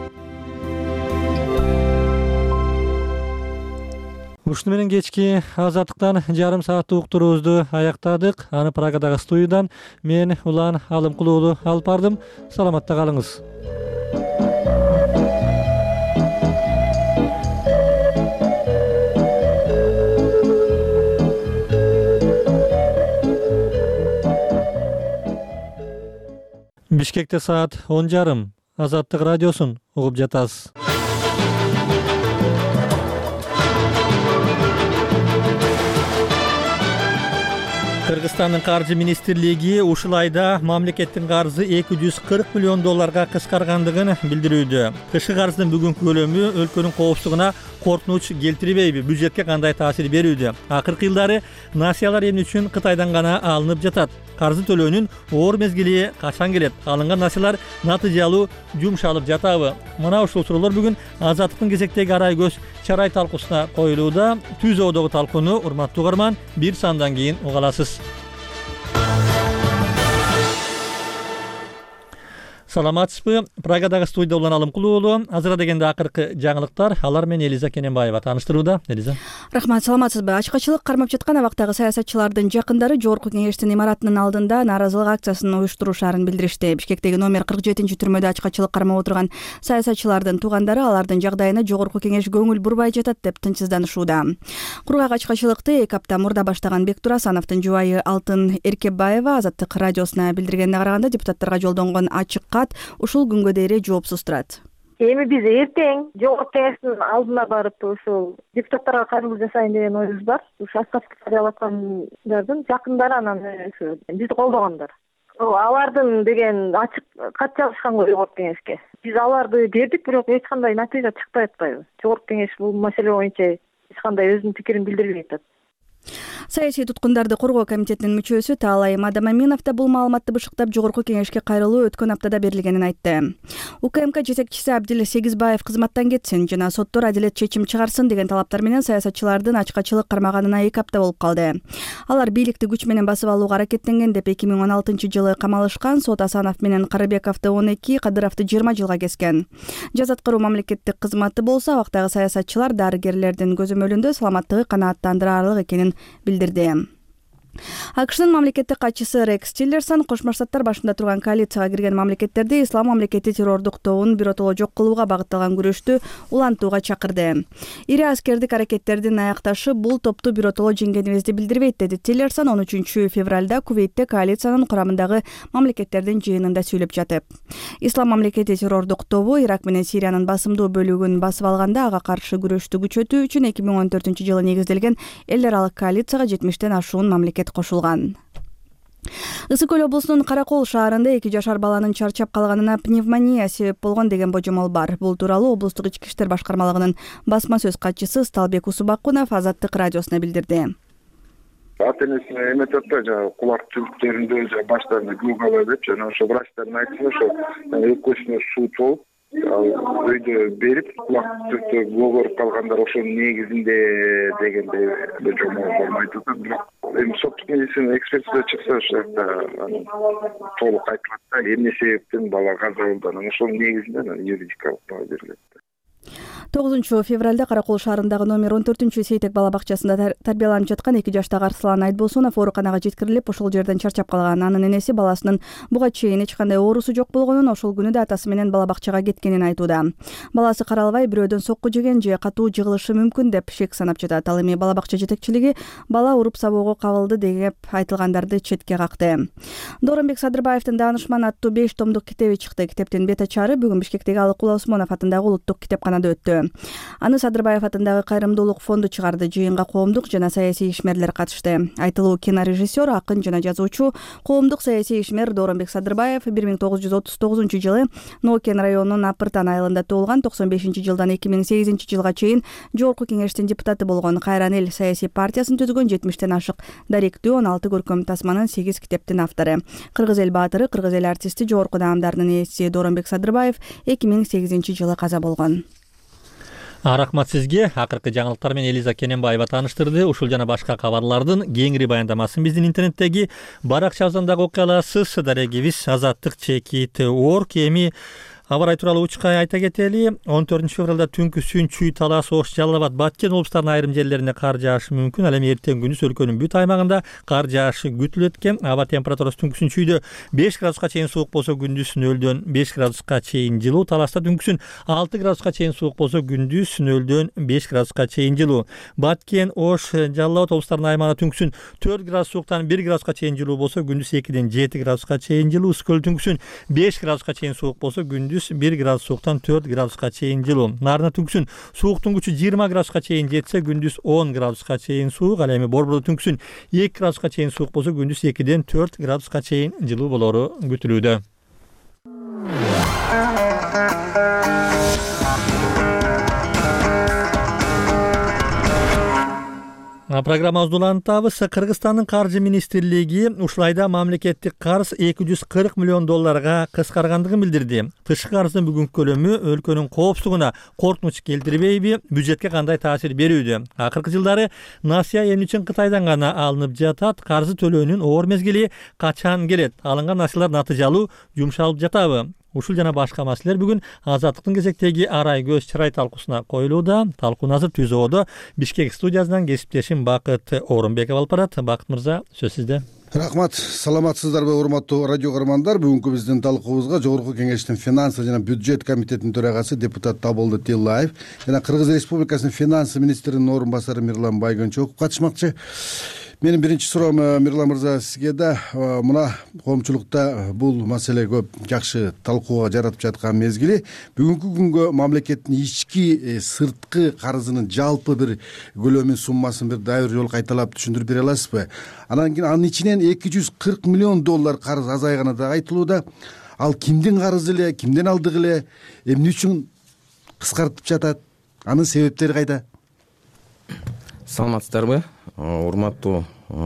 Ушуну менен кечки азаттыктан жарым сааттык уктуруубузду аяктадык. Аны Прагадагы студиядан мен Улан Алымкул уулу алып бардым. Саламатта калыңыз. Бишкекте саат он жарым. Азаттык радиосун угуп жатасыз. Кыргызстандын каржы министрлиги ушул айда мамлекеттин карзы эки жүз кырк миллион долларга кыскаргандыгын билдирүүдө. Кышкы карздын бүгүнкү көлөмү өлкөнүн коопсуздугуна коркунуч келтирбейби, бюджетке кандай таасир берүүдө? Акыркы жылдары насыялар эмне үчүн Кытайдан гана алынып жатат? Карзы төлөөнүн оор мезгили качан келет? Алынган насыялар натыйжалуу жумшалып жатабы? Мына ушул суроолор бүгүн Азаттыктын кезектеги арай көз чарай талкуусуна коюлууда. Түз оодогу талкууну урматтуу угарман бир сандан кийин уга аласыз. Саламатсызбы? Прагадагы студияда Улан Алымкул уулу. Азыр дегенде акыркы жаңылыктар, алар менен Элиза Кененбаева тааныштырууда. Элиза. Рахмат, саламатсызбы? Ачкачылык кармап жаткан абактагы саясатчылардын жакындары Жогорку кеңештин имаратынын алдында нааразылык акциясын уюштурушаарын билдиришти. Бишкектеги номер кырк жетинчи түрмөдө ачкачылык кармап отурган саясатчылардын туугандары алардын жагдайына Жогорку кеңеш көңүл бурбай жатат деп тынчсызданышууда. Кургак ачкачылыкты эки апта мурда баштаган Бектур Асановдун жубайы Алтын Эркебаева Азаттык радиосуна билдиргенине караганда, депутаттарга жолдонгон ачык кат ушул күнгө дейре жоопсуз турат. Эми биз эртең Жогорку кеңештин алдына барып ушул депутаттарга кайрылуу жасайын деген оюбуз бар. Ушул отставка жарыяткандардын жакындары анан бизди колдогондар. Алардын деген ачык кат жазышкан го Жогорку кеңешке. Биз аларды бердик, бирок эч кандай натыйжа чыкпай атпайбы? Жогорку кеңеш бул маселе боюнча эч кандай өзүнүн пикирин билдирбей атат. Саясий туткундарды коргоо комитетинин мүчөсү Таалай Мадамаминов да бул маалыматты бышыктап Жогорку кеңешке кайрылуу өткөн аптада берилгенин айтты. УКМК жетекчиси Абдил Сегизбаев кызматтан кетсин жана соттор адилет чечим чыгарсын деген талаптар менен саясатчылардын ачкачылык кармаганына эки апта болуп калды. Алар бийликти күч менен басып алууга аракеттенген деп эки миң он алтынчы жылы камалышкан. Сот Асанов менен Карыбековду он эки, Кадыровду жыйырма жылга кескен. Жаза аткаруу мамлекеттик кызматы болсо абактагы саясатчылар дарыгерлердин көзөмөлүндө саламаттыгы канааттандырарлык экенин билдирди. АКШнын мамлекеттик катчысы Рекс Тиллерсон Кошмо Штаттар башында турган коалицияга кирген мамлекеттерди ислам мамлекети террордук тобун биротоло жок кылууга багытталган күрөштү улантууга чакырды. Ири аскердик аракеттердин аякташы бул топту биротоло жеңгенибизди билдирбейт, деди Тиллерсон он үчүнчү февралда Кувейтте коалициянын курамындагы мамлекеттердин жыйынында сүйлөп жатып. Ислам мамлекети террордук тобу Ирак менен Сириянын басымдуу бөлүгүн басып алганда ага каршы күрөштү күчөтүү үчүн эки миң он төртүнчү жылы негизделген эл аралык коалицияга жетимиштен ашуун мамлекет кошулган. Ысык көл облусунун Каракол шаарында эки жашар баланын чарчап калганына пневмония себеп болгон деген божомол бар. Бул тууралуу облустук ички иштер башкармалыгынын басма сөз катчысы Сталбек Усубакунов Азаттык радиосуна билдирди. Ата энеси эметип атпайбы, жана кулак түбүктөрүндө баштарында күбө калат деп, жана ошо врачтардын айтымы ошо өкпөсүнө суу толуп, өйдө берип кулак түбүктө көбөрүп калгандар ошонун негизинде дегенде божомол болмойт атат. Бирок эми соттук медицина экспертиза чыкса ошол жакта толук айтылат да, эмне себептен бала каза болду, анан ошонун негизинде юридикалык баа берилет. тогузунчу февралда Каракол шаарындагы номер он төртүнчү Сейтек бала бакчасында тарбияланып жаткан эки жаштагы Арслан Айтбосунов ооруканага жеткирилип, ошол жерден чарчап калган. Анын энеси баласынын буга чейин эч кандай оорусу жок болгонун, ошол күнү да атасы менен бала бакчага кеткенин айтууда. Баласы каралбай бирөөдөн сокку жеген же катуу жыгылышы мүмкүн деп шек санап жатат. Ал эми бала бакча жетекчилиги бала уруп сабоого кабылды деп айтылгандарды четке какты. Дооронбек Садырбаевдин Даанышман аттуу беш томдук китеби чыкты. Китептин бет ачары бүгүн Бишкектеги Алыкулла Усмонов атындагы улуттук китепканада астанада өттү. Аны Садырбаев атындагы кайрымдуулук фонду чыгарды. Жыйынга коомдук жана саясий ишмерлер катышты. Айтылуу кинорежиссер, акын жана жазуучу, коомдук саясий ишмер Дооронбек Садырбаев бир миң тогуз жүз отуз тогузунчу жылы Нокен районунун Апыртан айылында туулган. токсон бешинчи жылдан эки миң сегизинчи жылга чейин Жогорку кеңештин депутаты болгон. Кайран эл саясий партиясын түзгөн, жетимиштен ашык даректүү он алты көркөм тасманын, сегиз китептин автору. Кыргыз эл баатыры, кыргыз эл артисти, жогорку даамдарынын ээси Дооронбек Садырбаев эки миң сегизинчи жылы каза болгон. Рахмат сизге. Акыркы жаңылыктар менен Элиза Кененбаева тааныштырды. Ушул жана башка кабарлардын кеңири баяндамасын биздин интернеттеги баракчабыздан дагы окуй аласыз. Дарегибиз Азаттык чекит орг. Эми аба ырайы тууралуу учка айта кетели. он төртүнчү февралда түнкү Сүнчүй, Талас, Ош, Жалал Абад, Баткен облустарынын айрым жерлерине кар жаашы мүмкүн. Ал эми эртең күнүс өлкөнүн бүт аймагында кар жаашы күтүлөт экен. Аба температурасы түнкү Сүнчүйдө беш градуска чейин суук болсо, күндүз нөлдөн беш градуска чейин жылуу. Таласта түнкүсүн алты градуска чейин суук болсо, күндүз нөлдөн беш градуска чейин жылуу. Баткен, Ош, Жалал Абад облустарынын аймагында түнкүсүн төрт градус сууктан бир градуска чейин жылуу болсо, күндүз экиден жети градуска чейин жылуу. Үскөл түнкүсүн беш градуска чейин суук болсо, күндүз бир градус сууктан төрт градуска чейин жылуу. Нарына түнкүсүн сууктун күчү жыйырма градуска чейин жетсе, күндүз он градуска чейин суук. Ал эми Борбордо түнкүсүн эки градуска чейин суук болсо, күндүз экиден төрт градуска чейин жылуу болору күтүлүүдө. Программабызды улантабыз. Кыргызстандын каржы министрлиги ушул айда мамлекеттик карыз эки жүз кырк миллион долларга кыскаргандыгын билдирди. Тышкы карыздын бүгүнкү көлөмү өлкөнүн коопсуздугуна коркунуч келтирбейби, бюджетке кандай таасир берүүдө? Акыркы жылдары насыя эмне үчүн Кытайдан гана алынып жатат? Карызы төлөөнүн оор мезгили качан келет? Алынган насыялар натыйжалуу жумшалып жатабы? Ушул жана башка маселелер бүгүн Азаттыктын кезектеги арай көз чырай талкуусуна коюлууда. Талкууну азыр Түзөөдө Бишкек студиясынан кесиптешим Бакыт Орунбеков алып барат. Бакыт мырза, сөз сизде. Рахмат. Саламатсыздарбы, урматтуу радио көрөрмандар? Бүгүнкү биздин талкуубузга Жогорку кеңештин финансы жана бюджет комитетинин төрагасы депутат Табылды Тилаев жана Кыргыз Республикасынын финансы министринин орун басары Мирлан Байгөнчөков катышмакчы. Менин биринчи суроом, Мирлан мырза, сизге да мына коомчулукта бул маселе көп жакшы талкууга жаратып жаткан мезгили. Бүгүнкү күнгө мамлекеттин ички сырткы карызынын жалпы бир көлөмүн, суммасын бир дайыр жолу кайталап түшүндүрүп бере аласызбы? Анан кийин анын ичинен эки жүз кырк миллион доллар карыз азайганы да айтылууда. Ал кимдин карызы эле, кимден алдык эле, эмне үчүн кыскартып жатат? Анын себептери кайда? Саламатсыздарбы, урматтуу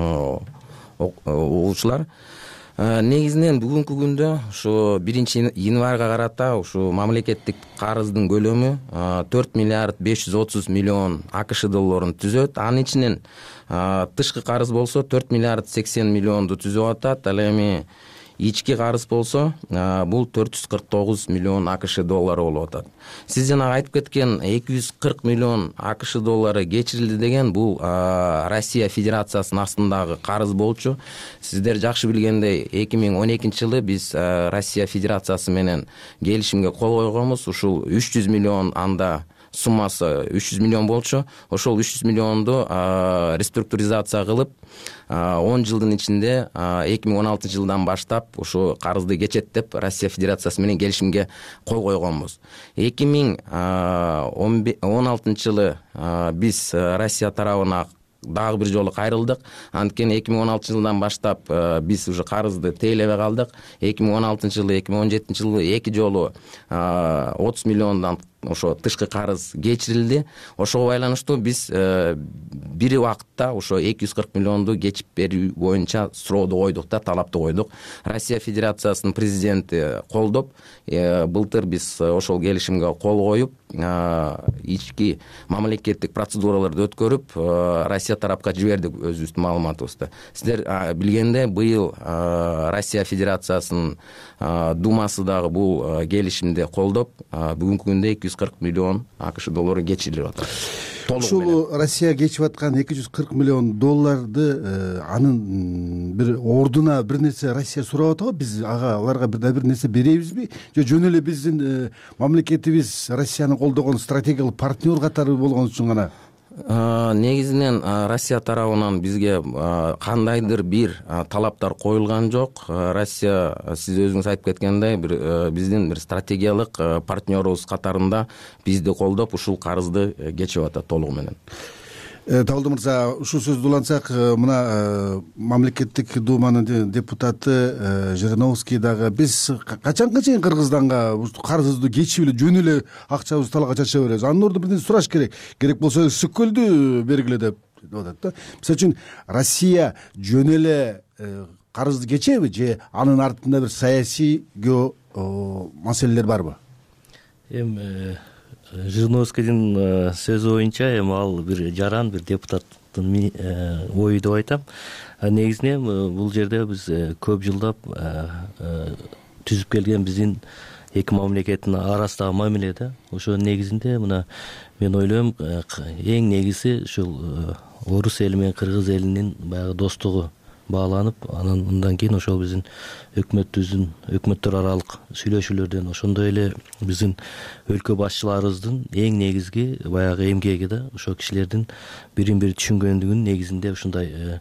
угуучулар. Негизинен бүгүнкү күндө ушу биринчи январга карата ушу мамлекеттик карыздын көлөмү төрт миллиард беш жүз отуз миллион АКШ долларын түзөт. Анын ичинен тышкы карыз болсо төрт миллиард сексен миллионду түзүп атат. Ал эми ички карыз болсо бул төрт жүз кырк тогуз миллион АКШ доллары болуп атат. Сиз жана айтып кеткен эки жүз кырк миллион АКШ доллары кечирилди деген бул Россия Федерациясынын астындагы карыз болчу. Сиздер жакшы билгендей эки миң он экинчи жылы биз Россия Федерациясы менен келишимге кол койгонбуз. Ушул үч жүз миллион анда суммасы үч жүз миллион болчу. Ошол үч жүз миллионду реструктуризация кылып он жылдын ичинде эки миң он алтынчы жылдан баштап ушу карызды кечеттеп Россия Федерациясы менен келишимге кол койгонбуз. эки миң он алтынчы жылы биз Россия тарабына дагы бир жолу кайрылдык. Анткени эки миң он алтынчы жылдан баштап биз уже карызды тейлебей калдык. эки миң он алтынчы жылы, эки миң он жетинчи жылы эки жолу отуз миллиондон ошо тышкы карыз кечирилди. Ошого байланыштуу биз бир убакытта ошо эки жүз кырк миллионду кечип берүү боюнча сурооду койдук да, талапты койдук. Россия Федерациясынын президенти колдоп, былтыр биз ошол келишимге кол коюп, ички мамлекеттик процедураларды өткөрүп, Россия тарапка жибердик өзүбүздүн маалыматыбызды. Сиздер билгендей, быйыл Россия Федерациясынын Думасы дагы бул келишимди колдоп, бүгүнкү күндө эки жүз кырк миллион АКШ доллары кечирилип атат. Ушул Россия кечип аткан эки жүз кырк миллион долларды анын бир ордуна бир нерсе Россия сурап атабы? Биз ага аларга бир да бир нерсе беребизби? Же жөн эле биздин мамлекетибиз Россияны колдогон стратегиялык партнер катары болгон үчүн гана? негизинен Россия тарабынан бизге кандайдыр бир талаптар коюлган жок. Россия, сиз өзүңүз айтып кеткендей, бир биздин бир стратегиялык партнерубуз катарында бизди колдоп ушул карызды кечип атат толугу менен. Табылды мырза, ушул сөздү улантсак, мына мамлекеттик думанын депутаты Жириновский дагы биз качанга чейин Кыргызстанга карызды кечип эле жөн эле акчабызды талака чача беребиз? Анын ордуна бирден сураш керек. Керек болсо Сүккөлдү бергиле деп атат да. Мисалы үчүн Россия жөн эле карызды кечеби же анын артында бир саясий маселелер барбы? Эми Жириновскийдин сөзү боюнча эми ал бир жаран, бир депутаттын ою деп айтам. Негизинен бул жерде биз көп жылдап түзүп келген биздин эки мамлекеттин арасындагы мамиле да. Ошонун негизинде мына мен ойлойм, эң негизи ушул орус эли менен кыргыз элинин баягы достугу бааланып, анан мындан кийин ошол биздин өкмөтүбүздүн өкмөттөр аралык сүйлөшүүлөрдөн, ошондой эле биздин өлкө башчыларыбыздын эң негизги баягы эмгеги да, ошол кишилердин бирин бири түшүнгөндүгүнүн негизинде ушундай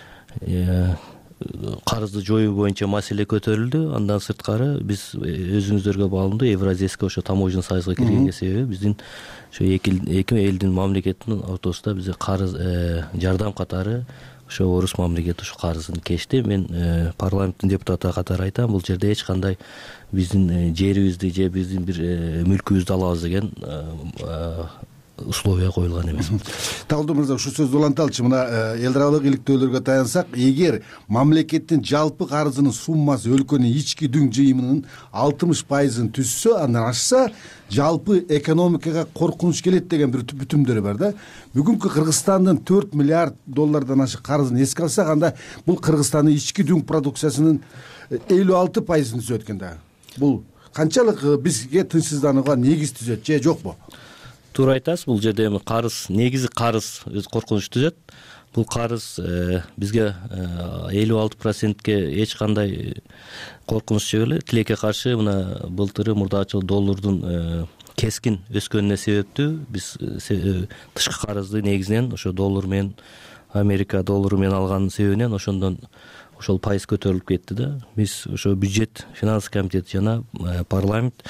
карызды жоюу боюнча маселе көтөрүлдү. Андан сырткары биз өзүңүздөргө баалуу Евразийский ошо таможенный союзга киргенге себеби биздин ошо эки элдин мамлекеттин ортосунда бизде карыз жардам катары ошо орус мамлекети ушу карызын кечти. Мен парламенттин депутаты катары айтам, бул жерде эч кандай биздин жерибизди же биздин бир мүлкүбүздү алабыз деген условия коюлган эмес. Табылды мырза, ушул сөздү уланталычы. Мына эл аралык иликтөөлөргө таянсак, эгер мамлекеттин жалпы карызынын суммасы өлкөнүн ички дүң жыйымынын алтымыш пайызын түзсө, андан ашса, жалпы экономикага коркунуч келет деген бир бүтүмдөр бар да. Бүгүнкү Кыргызстандын төрт миллиард доллардан ашык карызын эске алсак, анда бул Кыргызстандын ички дүң продукциясынын элүү алты пайызын түзөт экен да. Бул канчалык бизге тынчсызданууга негиз түзөт же жокпу? Туура айтасыз, бул жерде эми карыз, негизи карыз өз коркунуч түзөт. Бул карыз бизге элүү алты процентке эч кандай коркунуч жебеле. Тилекке каршы мына былтыры мурдачыл доллардын кескин өскөнүнө себептүү. Биз тышкы карызды негизинен ошо доллар менен, Америка доллары менен алган себебинен ошондон ошол пайыз көтөрүлүп кетти да. Биз ошо бюджет, финанс комитети жана парламент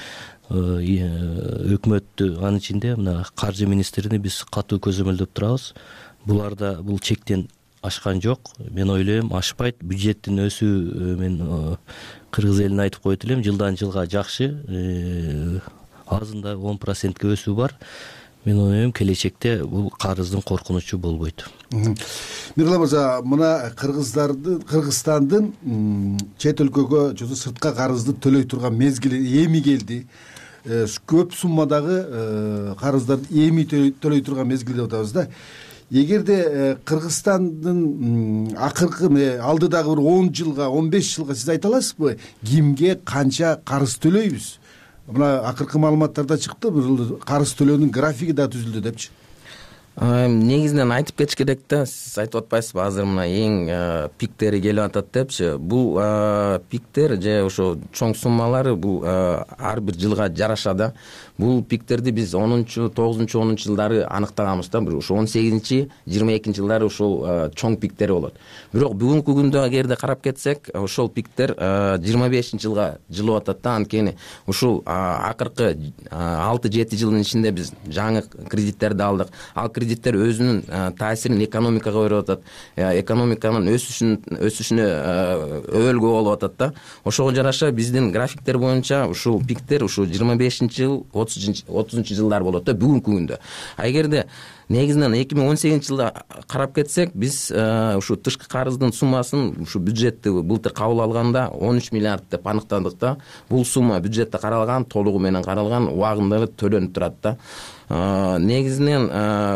өкмөттү, анын ичинде мына каржы министрини биз катуу көзөмөлдөп турабыз. Буларда бул чектен ашкан жок. Мен ойлойм, ашпайт. Бюджеттин өсүү мен кыргыз элине айтып коет элем, жылдан жылга жакшы, азында он процентке өсүү бар. Мен ойлойм, келечекте бул карыздын коркунучу болбойт. Мирлан мырза, мына Кыргыздардын, Кыргызстандын чет өлкөгө же сыртка карызды төлөй турган мезгили эми келди. Көп суммадагы карыздарды эми төлөй турган мезгил деп атабыз да. Эгерде Кыргызстандын акыркы алдыдагы бир он жылга, он беш жылга сиз айта аласызбы, кимге канча карыз төлөйбүз? Мына акыркы маалыматтарда чыкты, бир карыз төлөөнүн графиги да түзүлдү депчи. Негизинен айтып кетиш керек да, сиз айтып атпайсызбы, азыр мына эң пиктери келип атат депчи. Бул пиктер же ошо чоң суммалары бул ар бир жылга жараша да. Бул пиктерди биз онунчу, тогузунчу, онунчу жылдары аныктаганбыз да. Ошо он сегизинчи, жыйырма экинчи жылдары ошол чоң пиктери болот. Бирок бүгүнкү күндө эгерде карап кетсек, ошол пиктер жыйырма бешинчи жылга жылып атат да. Анткени ушул акыркы алты жети жылдын ичинде биз жаңы кредиттерди алдык. Ал кредиттер өзүнүн таасирин экономикага берип атат. Экономиканын өсүшүн өсүшүнө өбөлгө болуп атат да. Ошого жараша биздин графиктер боюнча ушул пиктер ушул жыйырма бешинчи жыл, отузунчу жылдар болот да бүгүнкү күндө. А эгерде негизинен эки миң он сегизинчи жылда карап кетсек, биз ушу тышкы карыздын суммасын ушу бюджетти былтыр кабыл алганда он үч миллиард деп аныктадык да. Бул сумма бюджетте каралган, толугу менен каралган, убагында төлөнүп турат да. Негизинен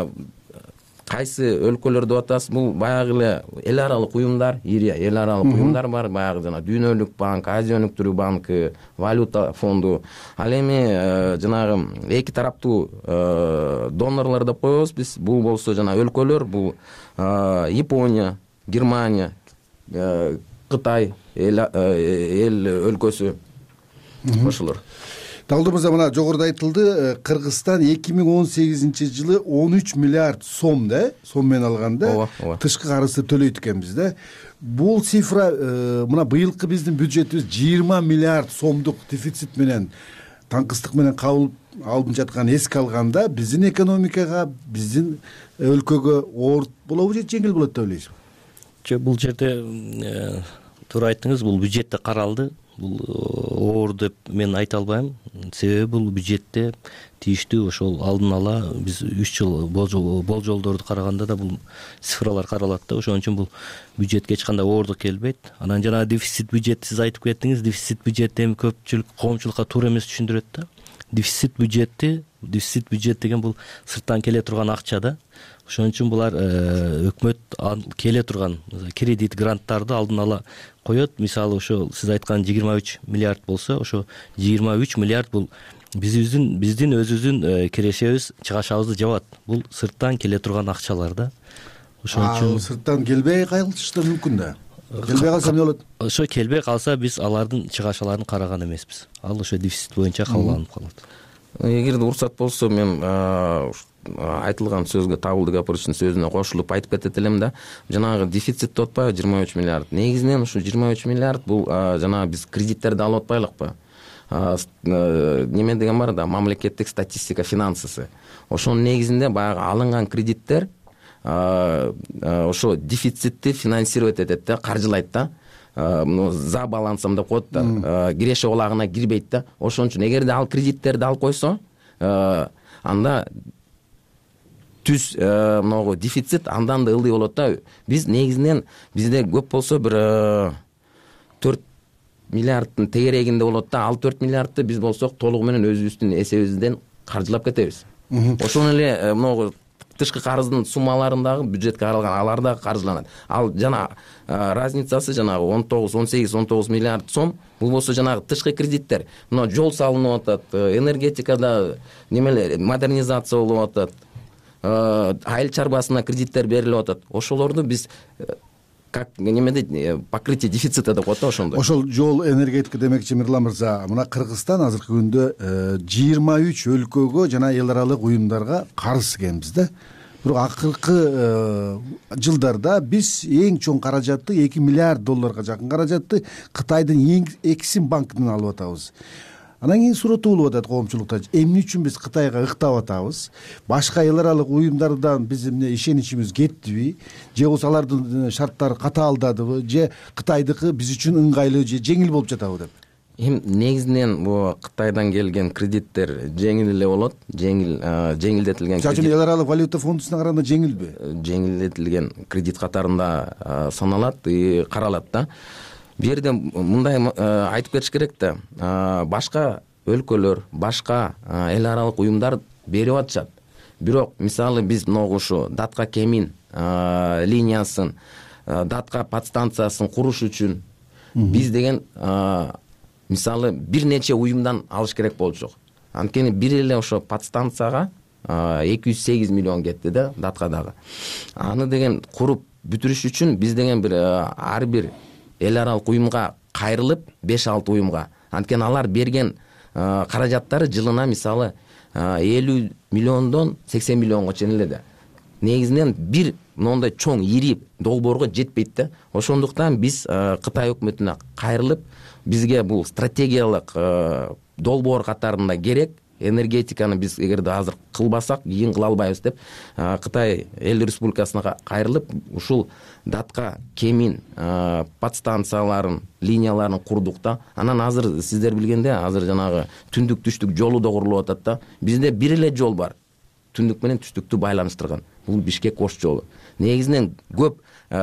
кайсы өлкөлөр деп атасыз, бул баягы эле эл аралык уюмдар, ири эл аралык уюмдар бар, баягы жана Дүйнөлүк банк, Азия өнүктүрүү банкы, валюта фонду. Ал эми жанагы эки тараптуу донорлор деп коебуз биз. Бул болсо жана өлкөлөр, бул Япония, Германия, Кытай эл өлкөсү ошолор. Талдуу мырза, мына жогоруда айтылды, Кыргызстан эки миң он сегизинчи жылы он үч миллиард сом да, сом менен алганда тышкы карызды төлөйт экенбиз да. Бул цифра мына быйылкы биздин бюджетибиз жыйырма миллиард сомдук дефицит менен, таңкыстык менен кабыл алынып жаткан эске алганда биздин экономикага, биздин өлкөгө оор болобу же жеңил болот деп ойлойсузбу? Жок, бул жерде туура айттыңыз, бул бюджетте каралды. Бул оор деп мен айта албайм. Себеби бул бюджетте тийиштүү ошол алдын ала биз үч жыл болжолдорду караганда да бул цифралар каралат да. Ошон үчүн бул бюджетке эч кандай оордук келбейт. Анан жана дефицит бюджет сиз айтып кеттиңиз. Дефицит бюджетти эми көпчүлүк коомчулукка туура эмес түшүндүрөт да. Дефицит бюджетти, дефицит бюджет деген бул сырттан келе турган акча да. Ошон үчүн булар өкмөт келе турган кредит, гранттарды алдын ала коет. Мисалы ошо сиз айткан жыйырма үч миллиард болсо, ошо жыйырма үч миллиард бул биздин биздин өзүбүздүн кирешебиз, чыгашабызды жабат. Бул сырттан келе турган акчалар да. Ошон үчүн сырттан келбей калышы да мүмкүн да. Келбей калса эмне болот? Ошо келбей калса биз алардын чыгашаларын караган эмеспиз. Ал ошо дефицит боюнча кабыл калат. Эгерде уруксат болсо, мен айтылган сөзгө, Табылды Гапыровичтин сөзүнө кошулуп айтып кетет элем да. Жанагы дефицит деп атпайбы жыйырма үч миллиард. Негизинен ушу жыйырма үч миллиард бул жанагы биз кредиттерди алып атпайлыкпы? Неме деген бар да, мамлекеттик статистика финансысы. Ошонун негизинде баягы алынган кредиттер ошо дефицитти финансировать этет да, каржылайт да. За балансым деп коет да, киреше олагына кирбейт да. Ошон үчүн эгерде ал кредиттерди алып койсо, анда түз могу дефицит андан да ылдый болот да. Биз негизинен бизде көп болсо бир төрт миллиардтын тегерегинде болот да. Ал төрт миллиардты биз болсок толугу менен өзүбүздүн эсебибизден каржылап кетебиз. Ошон эле могу тышкы карыздын суммаларындагы бюджетке каралган алар да каржыланат. Ал жана разницасы жанагы он тогуз, он сегиз, он тогуз миллиард сом. Бул болсо жанагы тышкы кредиттер. Мына жол салынып атат, энергетикада немелер модернизация болуп атат, айыл чарбасына кредиттер берилип атат. Ошолорду биз как немеде покрытие дефицита деп коет да, ошондой. Ошол жол, энергетика демекчи Мирлан мырза, мына Кыргызстан азыркы күндө жыйырма үч өлкөгө жана эл аралык уюмдарга карыз экенбиз да. Бирок акыркы жылдарда биз эң чоң каражатты, эки миллиард долларга жакын каражатты Кытайдын Эксим банкынан алып атабыз. Анан кийин сурооттуу болуп атат коомчулукта, эмне үчүн биз Кытайга ыктап атабыз? Башка эл аралык уюмдардан биздин ишеничибиз кеттиби? Же болбосо алардын шарттары катаалдадыбы? Же Кытайдыкы биз үчүн ыңгайлуу же жеңил болуп жатабы деп? Эми негизинен бул Кытайдан келген кредиттер жеңил эле болот, жеңил жеңилдетилген кредит. Жана эл аралык валюта фондусуна караганда жеңилби? Жеңилдетилген кредит катарында саналат и каралат да. Бул жерде мындай айтып кетиш керек да, башка өлкөлөр, башка эл аралык уюмдар берип атышат. Бирок мисалы биз могу ушу Датка Кемин линиясын, Датка подстанциясын куруш үчүн биз деген мисалы бир нече уюмдан алыш керек болчу. Анткени бир эле ошо подстанцияга эки жүз сегиз миллион кетти да, Даткадагы. Аны деген куруп бүтүрүш үчүн биз деген бир ар бир эл аралык уюмга кайрылып беш алты уюмга, анткени алар берген каражаттары жылына мисалы элүү миллиондон сексен миллионго чейин эле да. Негизинен бир моундай чоң ири долбоорго жетпейт да. Ошондуктан биз Кытай өкмөтүнө кайрылып, бизге бул стратегиялык долбоор катарында керек. Энергетиканы биз эгерде азыр кылбасак, кийин кыла албайбыз деп Кытай эл республикасына кайрылып, ушул Датка Кемин подстанцияларын, линияларын курдук да. Анан азыр сиздер билгенде, азыр жанагы түндүк түштүк жолу да курулуп атат да. Бизде бир эле жол бар. Түндүк менен түштүктү байланыштырган. Бул Бишкек Ош жолу. Негизинен көп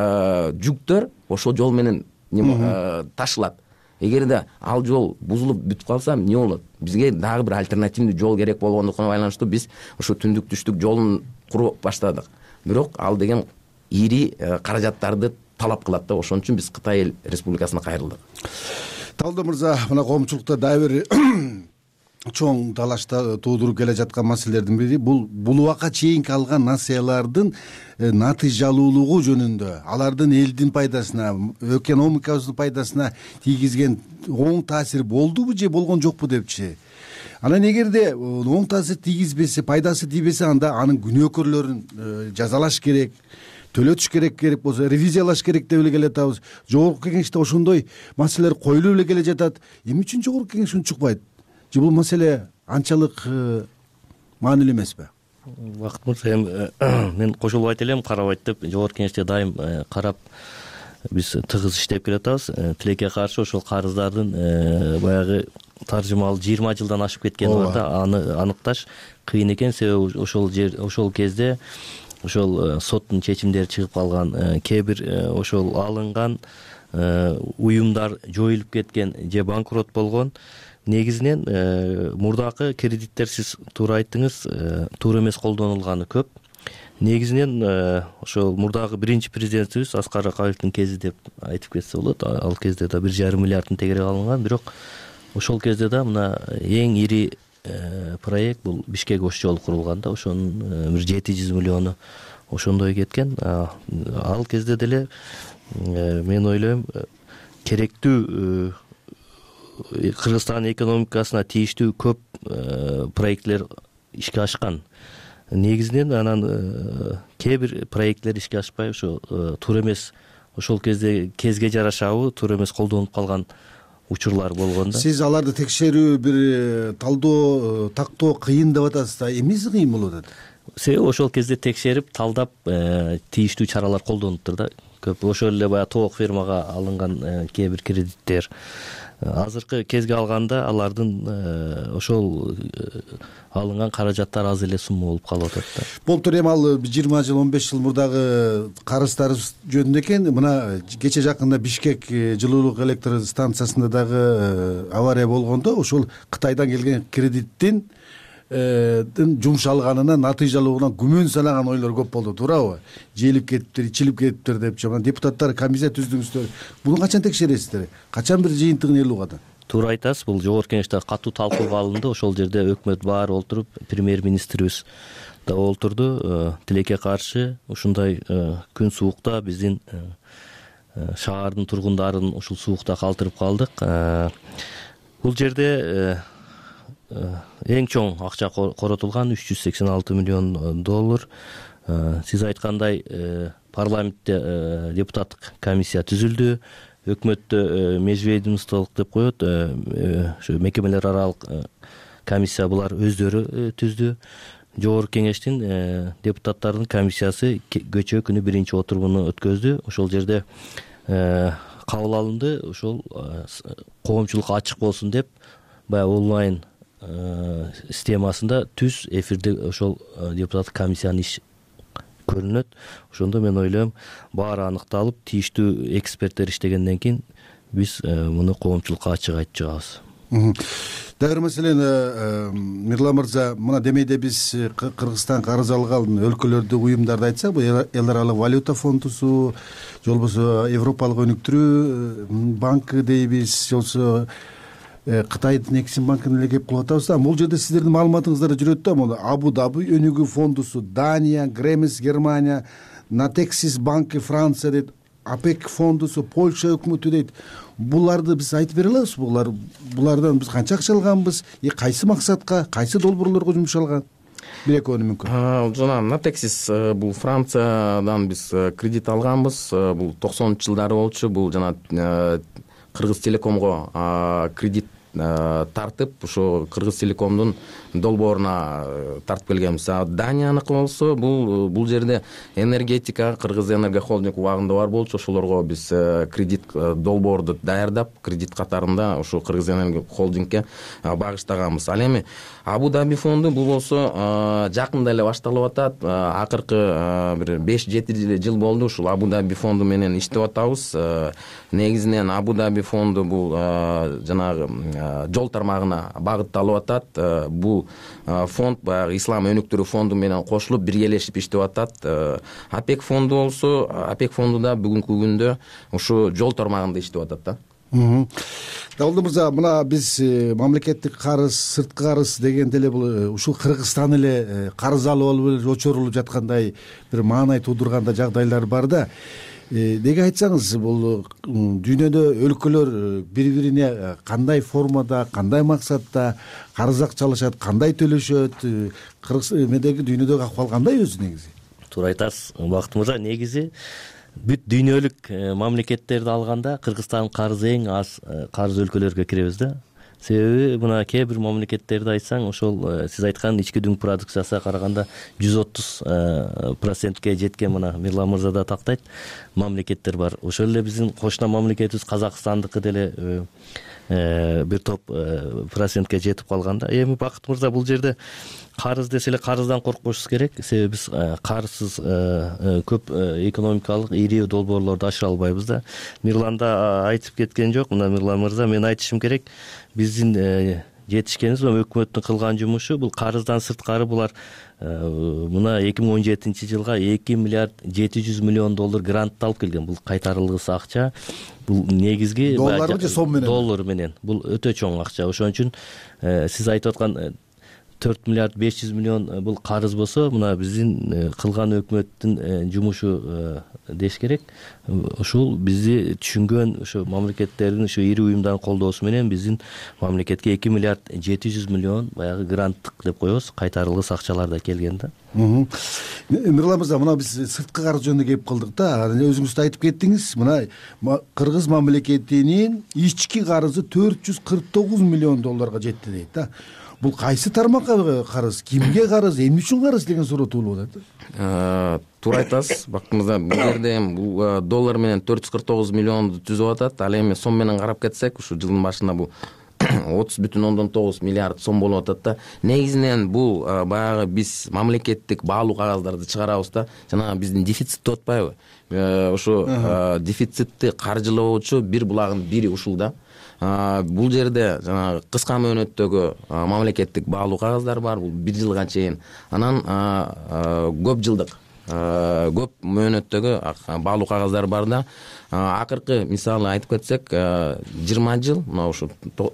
жүктөр ошол жол менен ташылат. Эгерде ал жол бузулуп бүтүп калса, эмне болот? Бизге дагы бир альтернативдүү жол керек болгондуктан байланыштуу биз ошо түндүк түштүк жолун куруп баштадык. Бирок ал деген ири каражаттарды талап кылат да. Ошон үчүн биз Кытай республикасына кайрылдык. Талдуу мырза, мына коомчулукта дагы бир чоң талашта туудуруп келе жаткан маселелердин бири бул бул убакка чейинки алган насыялардын натыйжалуулугу жөнүндө, алардын элдин пайдасына, экономикабыздын пайдасына тийгизген оң таасир болдубу же болгон жокпу депчи. анан эгерде оң таасир тийгизбесе, пайдасы тийбесе, анда анын күнөөкөрлөрүн жазалаш керек, төлөтүш керек керек болсо ревизиялаш керек деп эле келатабыз. Жогорку кеңеште ошондой маселелер коюлуп эле келе жатат. Эмне үчүн жогорку кеңеш унчукпайт? Же бул маселе анчалык маанилүү эмеспи? Бакыт мырза, эми мен кошулуп айта элем, карабайт деп. Жогорку кеңеште дайым карап, биз тыгыз иштеп келатабыз. Тилекке каршы ошол карыздардын баягы таржымалы жыйырма жылдан ашып кеткени бар да, аны аныкташ кыйын экен. Себеби ошол жер, ошол кезде ошол соттун чечимдери чыгып калган, кээ бир ошол алынган уюмдар жоюлуп кеткен же банкрот болгон. Негизинен мурдакы кредиттер, сиз туура айттыңыз, туура эмес колдонулганы көп. Негизинен ошол мурдагы биринчи президентибиз Аскар Акаевдин кези деп айтып кетсе болот. Ал кезде да бир жарым миллиардтын тегерек алынган, бирок ошол кезде да мына эң ири проект бул Бишкек ош жолу курулган да, ошонун бир жети жүз миллиону ошондой кеткен. Ал кезде деле мен ойлойм керектүү Кыргызстан экономикасына тийиштүү көп проектлер ишке ашкан. Негизинен анан кээ бир проектлер ишке ашпай, ошо туура эмес, ошол кезде кезге жарашабы туура эмес колдонуп калган учурлар болгон да. Сиз аларды текшерүү, бир талдоо, тактоо кыйын деп атасыз да. Эмнеси кыйын болуп атат? Себеби ошол кезде текшерип, талдап тийиштүү чаралар колдонуптур да. Көп ошол эле баягы тоок фермага алынган кээ бир кредиттер. Азыркы кезге алганда алардын ошол алынган каражаттар аз эле сумма болуп калып атат да. Болтур эми ал жыйырма жыл, он беш жыл мурдагы карыздарыбыз жөнүндө экен. Мына кече жакында Бишкек жылуулук электр станциясында дагы авария болгондо ошол Кытайдан келген кредиттин жумшалганына, натыйжалууна күмөн санаган ойлор көп болду, туурабы? Жээлип кетиптир, ичилип кетиптир деп. Жана депутаттар комиссия түздүңүздөр. Буну качан текшересиздер? Качан бир жыйынтыгын эл угат? Туура айтасыз, бул жогорку кеңеште катуу талкууга алынды. Ошол жерде өкмөт баары олтуруп, премьер-министрибиз да олтурду. Тилекке каршы ушундай күн суукта биздин шаардын тургундарын ушул суукта калтырып калдык. Бул жерде эң чоң акча коротулган үч жүз сексен алты миллион доллар. Сиз айткандай парламентте депутаттык комиссия түзүлдү. Өкмөттө межведомстволук деп коет, ошо мекемелер аралык комиссия булар өздөрү түздү. Жогорку кеңештин депутаттардын комиссиясы көчө күнү биринчи отурумуну өткөздү. Ошол жерде кабыл алынды, ошол коомчулукка ачык болсун деп баягы онлайн системасында түз эфирде ошол депутаттык комиссиянын иш көрүнөт. Ошондо мен ойлойм, баары аныкталып, тийиштүү эксперттер иштегенден кийин биз муну коомчулукка ачык айтып чыгабыз. Дагы маселен Мирлан мырза, мына демейде биз Кыргызстан карыз алган өлкөлөрдү, уюмдарды айтсак, бул эл аралык валюта фондусу, же болбосо Европалык өнүктүрүү банкы дейбиз, же болбосо Кытайдын Эксим банкын эле кеп кылып атабыз да. Бул жерде сиздердин маалыматыңыздар жүрөт да, могу Абу Даби өнүгүү фондусу, Дания, Гремис Германия, Натексис банкы Франция дейт, АПЕК фондусу, Польша өкмөтү дейт. Буларды биз айтып бере алабыз? Булар булардан биз канча акча алганбыз, кайсы максатка, кайсы долбоорлорго жумшалган? Бир экөөнү мүмкүн. Жана Натексис бул Франциядан биз кредит алганбыз. Бул токсонунчу жылдары болчу. Бул жана Кыргыз Телекомго кредит тартып, ошо Кыргыз Телекомдун долбооруна тартып келгенбиз. Данияныкы болсо, бул бул жерде энергетика, Кыргыз Энерго холдинг убагында бар болчу. Ошолорго биз кредит долбоорду даярдап, кредит катарында ошо Кыргыз Энерго холдингке багыштаганбыз. Ал эми Абу Даби фонду бул болсо жакында эле башталып атат. Акыркы бир беш жети жыл болду ушул Абу Даби фонду менен иштеп атабыз. Негизинен Абу Даби фонду бул жанагы жол тармагына багытталып атат. Бул фонд баягы ислам өнүктүрүү фонду менен кошулуп биргелешип иштеп атат. АПЕК фонду болсо, АПЕК фонду да бүгүнкү күндө ушу жол тармагында иштеп атат да. Давулды мырза, мына биз мамлекеттик карыз, сырткы карыз дегенде эле бул ушул Кыргызстан эле карыз алып алып эле очорулуп жаткандай бир маанай туудурган да жагдайлар бар да. Неге айтсаңыз, бул дүйнөдө өлкөлөр бири бирине кандай формада, кандай максатта карыз акча алышат, кандай төлөшөт, кыргыз эмедеги дүйнөдөгү акыбал кандай өзү негизи? туура айтасыз, Бакыт мырза. Негизи бүт дүйнөлүк мамлекеттерди алганда Кыргызстан карызы эң аз карыз өлкөлөргө киребиз да. Себеби мына кээ бир мамлекеттерди айтсаң, ошол сиз айткан ички дүң продукциясына караганда жүз отуз процентке жеткен, мына Мирлан мырза да тактайт, мамлекеттер бар. Ошол эле биздин кошуна мамлекетибиз Казакстандыкы деле бир топ процентке жетип калганда. Эми Бакыт мырза, бул жерде карыз десе эле карыздан коркпошубуз керек. Себеби биз карызсыз көп экономикалык ири долбоорлорду ашыра албайбыз да. Мирлан да айтып кеткен жок. Мына Мирлан мырза, мен айтышым керек, биздин жетишкенибиз, өкмөттүн кылган жумушу бул карыздан сырткары булар мына эки миң он жетинчи жылга эки миллиард жети жүз миллион доллар грант алып келген. Бул кайтарылгыс акча. Бул негизги долларбы же сом менен? Доллар менен. Бул өтө чоң акча. Ошон үчүн сиз айтып аткан төрт миллиард беш жүз миллион бул карыз болсо, мына биздин кылган өкмөттүн жумушу деш керек. Ушул бизди түшүнгөн ошо мамлекеттердин, ошо ири уюмдардын колдоосу менен биздин мамлекетке эки миллиард жети жүз миллион баягы гранттык деп коебуз, кайтарылгыс акчалар да келген да. Мирлан мырза, мына биз сырткы карыз жөнүндө кеп калдык да. Өзүңүз да айтып кеттиңиз, мына Кыргыз мамлекетинин ички карызы төрт жүз кырк тогуз миллион долларга жетти дейт да. Бул кайсы тармакка карыз, кимге карыз, эмне үчүн карыз деген суроо туулуп атат. Туура айтасыз, Бакыт мырза. Бул жерде бул доллар менен төрт жүз кырк тогуз миллионду түзүп атат. Ал эми сом менен карап кетсек, ушу жылдын башында бул отуз бүтүн ондон тогуз миллиард сом болуп атат да. Негизинен бул баягы биз мамлекеттик баалуу кагаздарды чыгарабыз да. Жана биздин дефицит деп атпайбы? Ошо дефицитти каржылоочу бир булагын бири ушул да. Бул жерде жанагы кыска мөөнөттөгү мамлекеттик баалуу кагаздар бар. Бул бир жылга чейин. Анан көп жылдык, көп мөөнөттөгү баалуу кагаздар бар да. Акыркы мисалы айтып кетсек, жыйырма жыл, мына ушу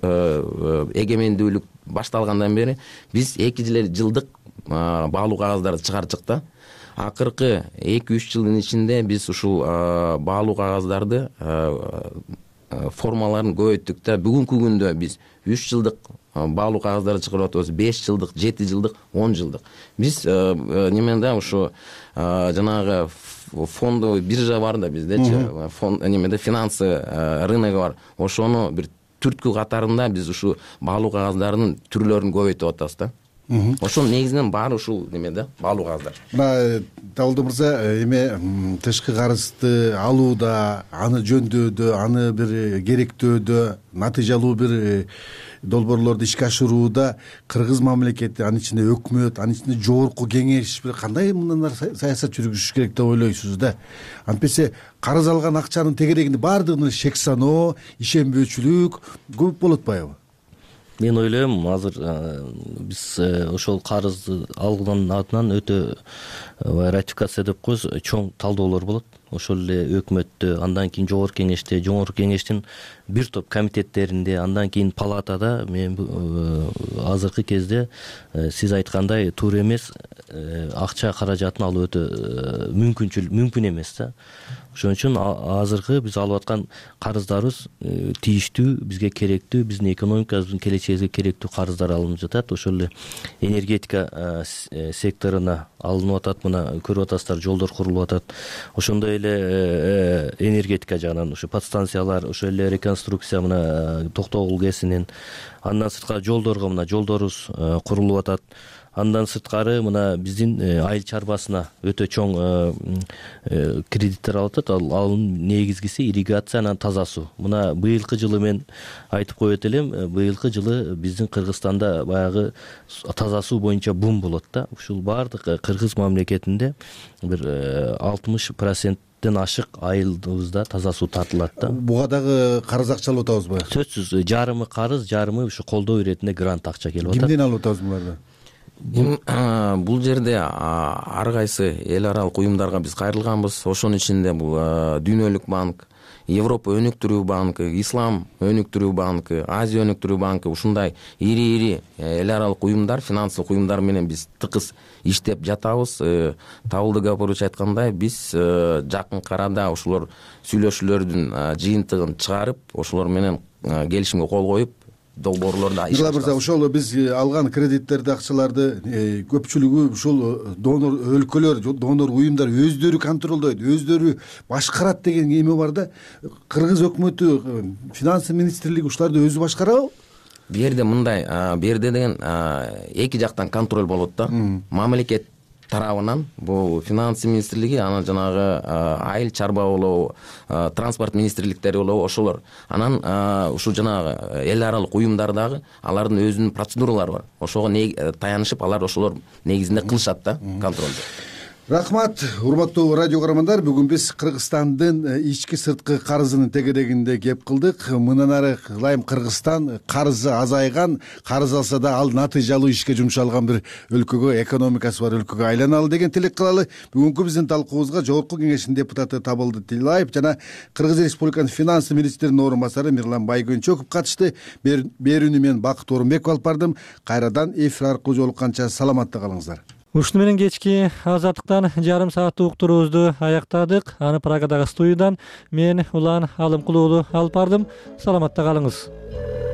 эгемендүүлүк башталгандан бери биз эки жылдык баалуу кагаздарды чыгарчык да. Акыркы эки үч жылдын ичинде биз ушул баалуу кагаздарды формаларын көбөйттүк да. Бүгүнкү күндө биз үч жылдык баалуу кагаздарды чыгарып атабыз, беш жылдык, жети жылдык, он жылдык. Биз немеде ушу жанагы фондовый биржа бар да биздечи, фонд немеде финансы рыногу бар. Ошону бир түрткү катарында биз ушу баалуу кагаздардын түрлөрүн көбөйтүп атабыз да. Ошол негизинен баары ушул немеде баалуу кагаздар. Мына Табылды мырза, эме тышкы карызды алууда, аны жөндөдө, аны бир керектөөдө, натыйжалуу бир долбоорлорду ишке ашырууда Кыргыз мамлекети, анын ичинде өкмөт, анын ичинде жогорку кеңеш бир кандай мындай саясат жүргүзүш керек деп ойлойсуз да? Антпесе карыз алган акчанын тегерегинде баардыгын шек саноо, ишенбөөчүлүк көп болуп атпайбы? Мен ойлойм, азыр биз ошол карызды алгандын атынан өтө ратификация деп коебуз, чоң талдоолор болот. Ошол эле өкмөттө, андан кийин жогорку кеңеште, жогорку кеңештин бир топ комитеттеринде, андан кийин палатада мен азыркы кезде сиз айткандай туура эмес, акча каражатын алуу өтө мүмкүнчүл мүмкүн эмес да. Ошон үчүн азыркы биз алып аткан карыздарыбыз тийиштүү, бизге керектүү, биздин экономикабыздын келечегибизге керектүү карыздар алынып жатат. Ошол эле энергетика секторуна алынып атат, мына көрүп атасыздар, жолдор курулуп атат. Ошондой эле энергетика жагынан ушу подстанциялар, ошол эле реконструкция мына Токтогул ГЭСинин, андан сырткары жолдорго мына жолдорубуз курулуп атат. Андан сырткары мына биздин айыл чарбасына өтө чоң кредиттер алып атат. Анын негизгиси ирригация, анан таза суу. Мына быйылкы жылы мен айтып коет элем, быйылкы жылы биздин Кыргызстанда баягы таза суу боюнча бум болот да. Ушул баардык Кыргыз мамлекетинде бир алтымыш проценттен ашык айылыбызда таза суу тартылат да. Буга дагы карыз акча алып атабызбы? Сөзсүз, жарымы карыз, жарымы ушу колдоо иретинде грант акча келип атат. Кимден алып атабыз буларды? Бул жерде ар кайсы эл аралык уюмдарга биз кайрылганбыз. Ошонун ичинде бул Дүйнөлүк банк, Европа өнүктүрүү банкы, Ислам өнүктүрүү банкы, Азия өнүктүрүү банкы ушундай ири ири эл аралык уюмдар, финансылык уюмдар менен биз тыкыз иштеп жатабыз. Табылды Гапорович айткандай, биз жакынкы арада ошолор сүйлөшүүлөрдүн жыйынтыгын чыгарып, ошолор менен келишимге кол коюп, долбоорлорду Мырлан мырза, ошол биз алган кредиттерди, акчаларды көпчүлүгү ушул донор өлкөлөр, донор уюмдар өздөрү контролдойт, өздөрү башкарат деген эме бар да. Кыргыз өкмөтү, финансы министрлиги ушуларды өзү башкарабы? Бу жерде мындай, бу жерде деген эки жактан контроль болот да. Мамлекет тарабынан бул финансы министрлиги, анан жанагы айыл чарба болобу, транспорт министрликтери болобу, ошолор. Анан ушул жанагы эл аралык уюмдар дагы алардын өзүнүн процедуралары бар. Ошого таянышып, алар ошолор негизинде кылышат да контролду. Рахмат, урматтуу радио көрөрмандар. Бүгүн биз Кыргызстандын ички сырткы карызынын тегерегинде кеп кылдык. Мындан ары ылайым Кыргызстан карызы азайган, карыз алса да ал натыйжалуу ишке жумшалган бир өлкөгө, экономикасы бар өлкөгө айланалы деген тилек кылалы. Бүгүнкү биздин талкуубузга Жогорку Кеңештин депутаты Табылды Тилаев жана Кыргыз Республикасынын финансы министринин орун басары Мирлан Байгөнчөков катышты. Берүүнү мен Бакыт Орунбеков алып бардым. Кайрадан эфир аркылуу жолукканча саламатта калыңыздар. Ушуну менен кечки азаттыктан жарым сааттык уктуруубузду аяктадык. Аны Прагадагы студиядан мен Улан Алымкулуулу алып бардым. Саламатта калыңыз.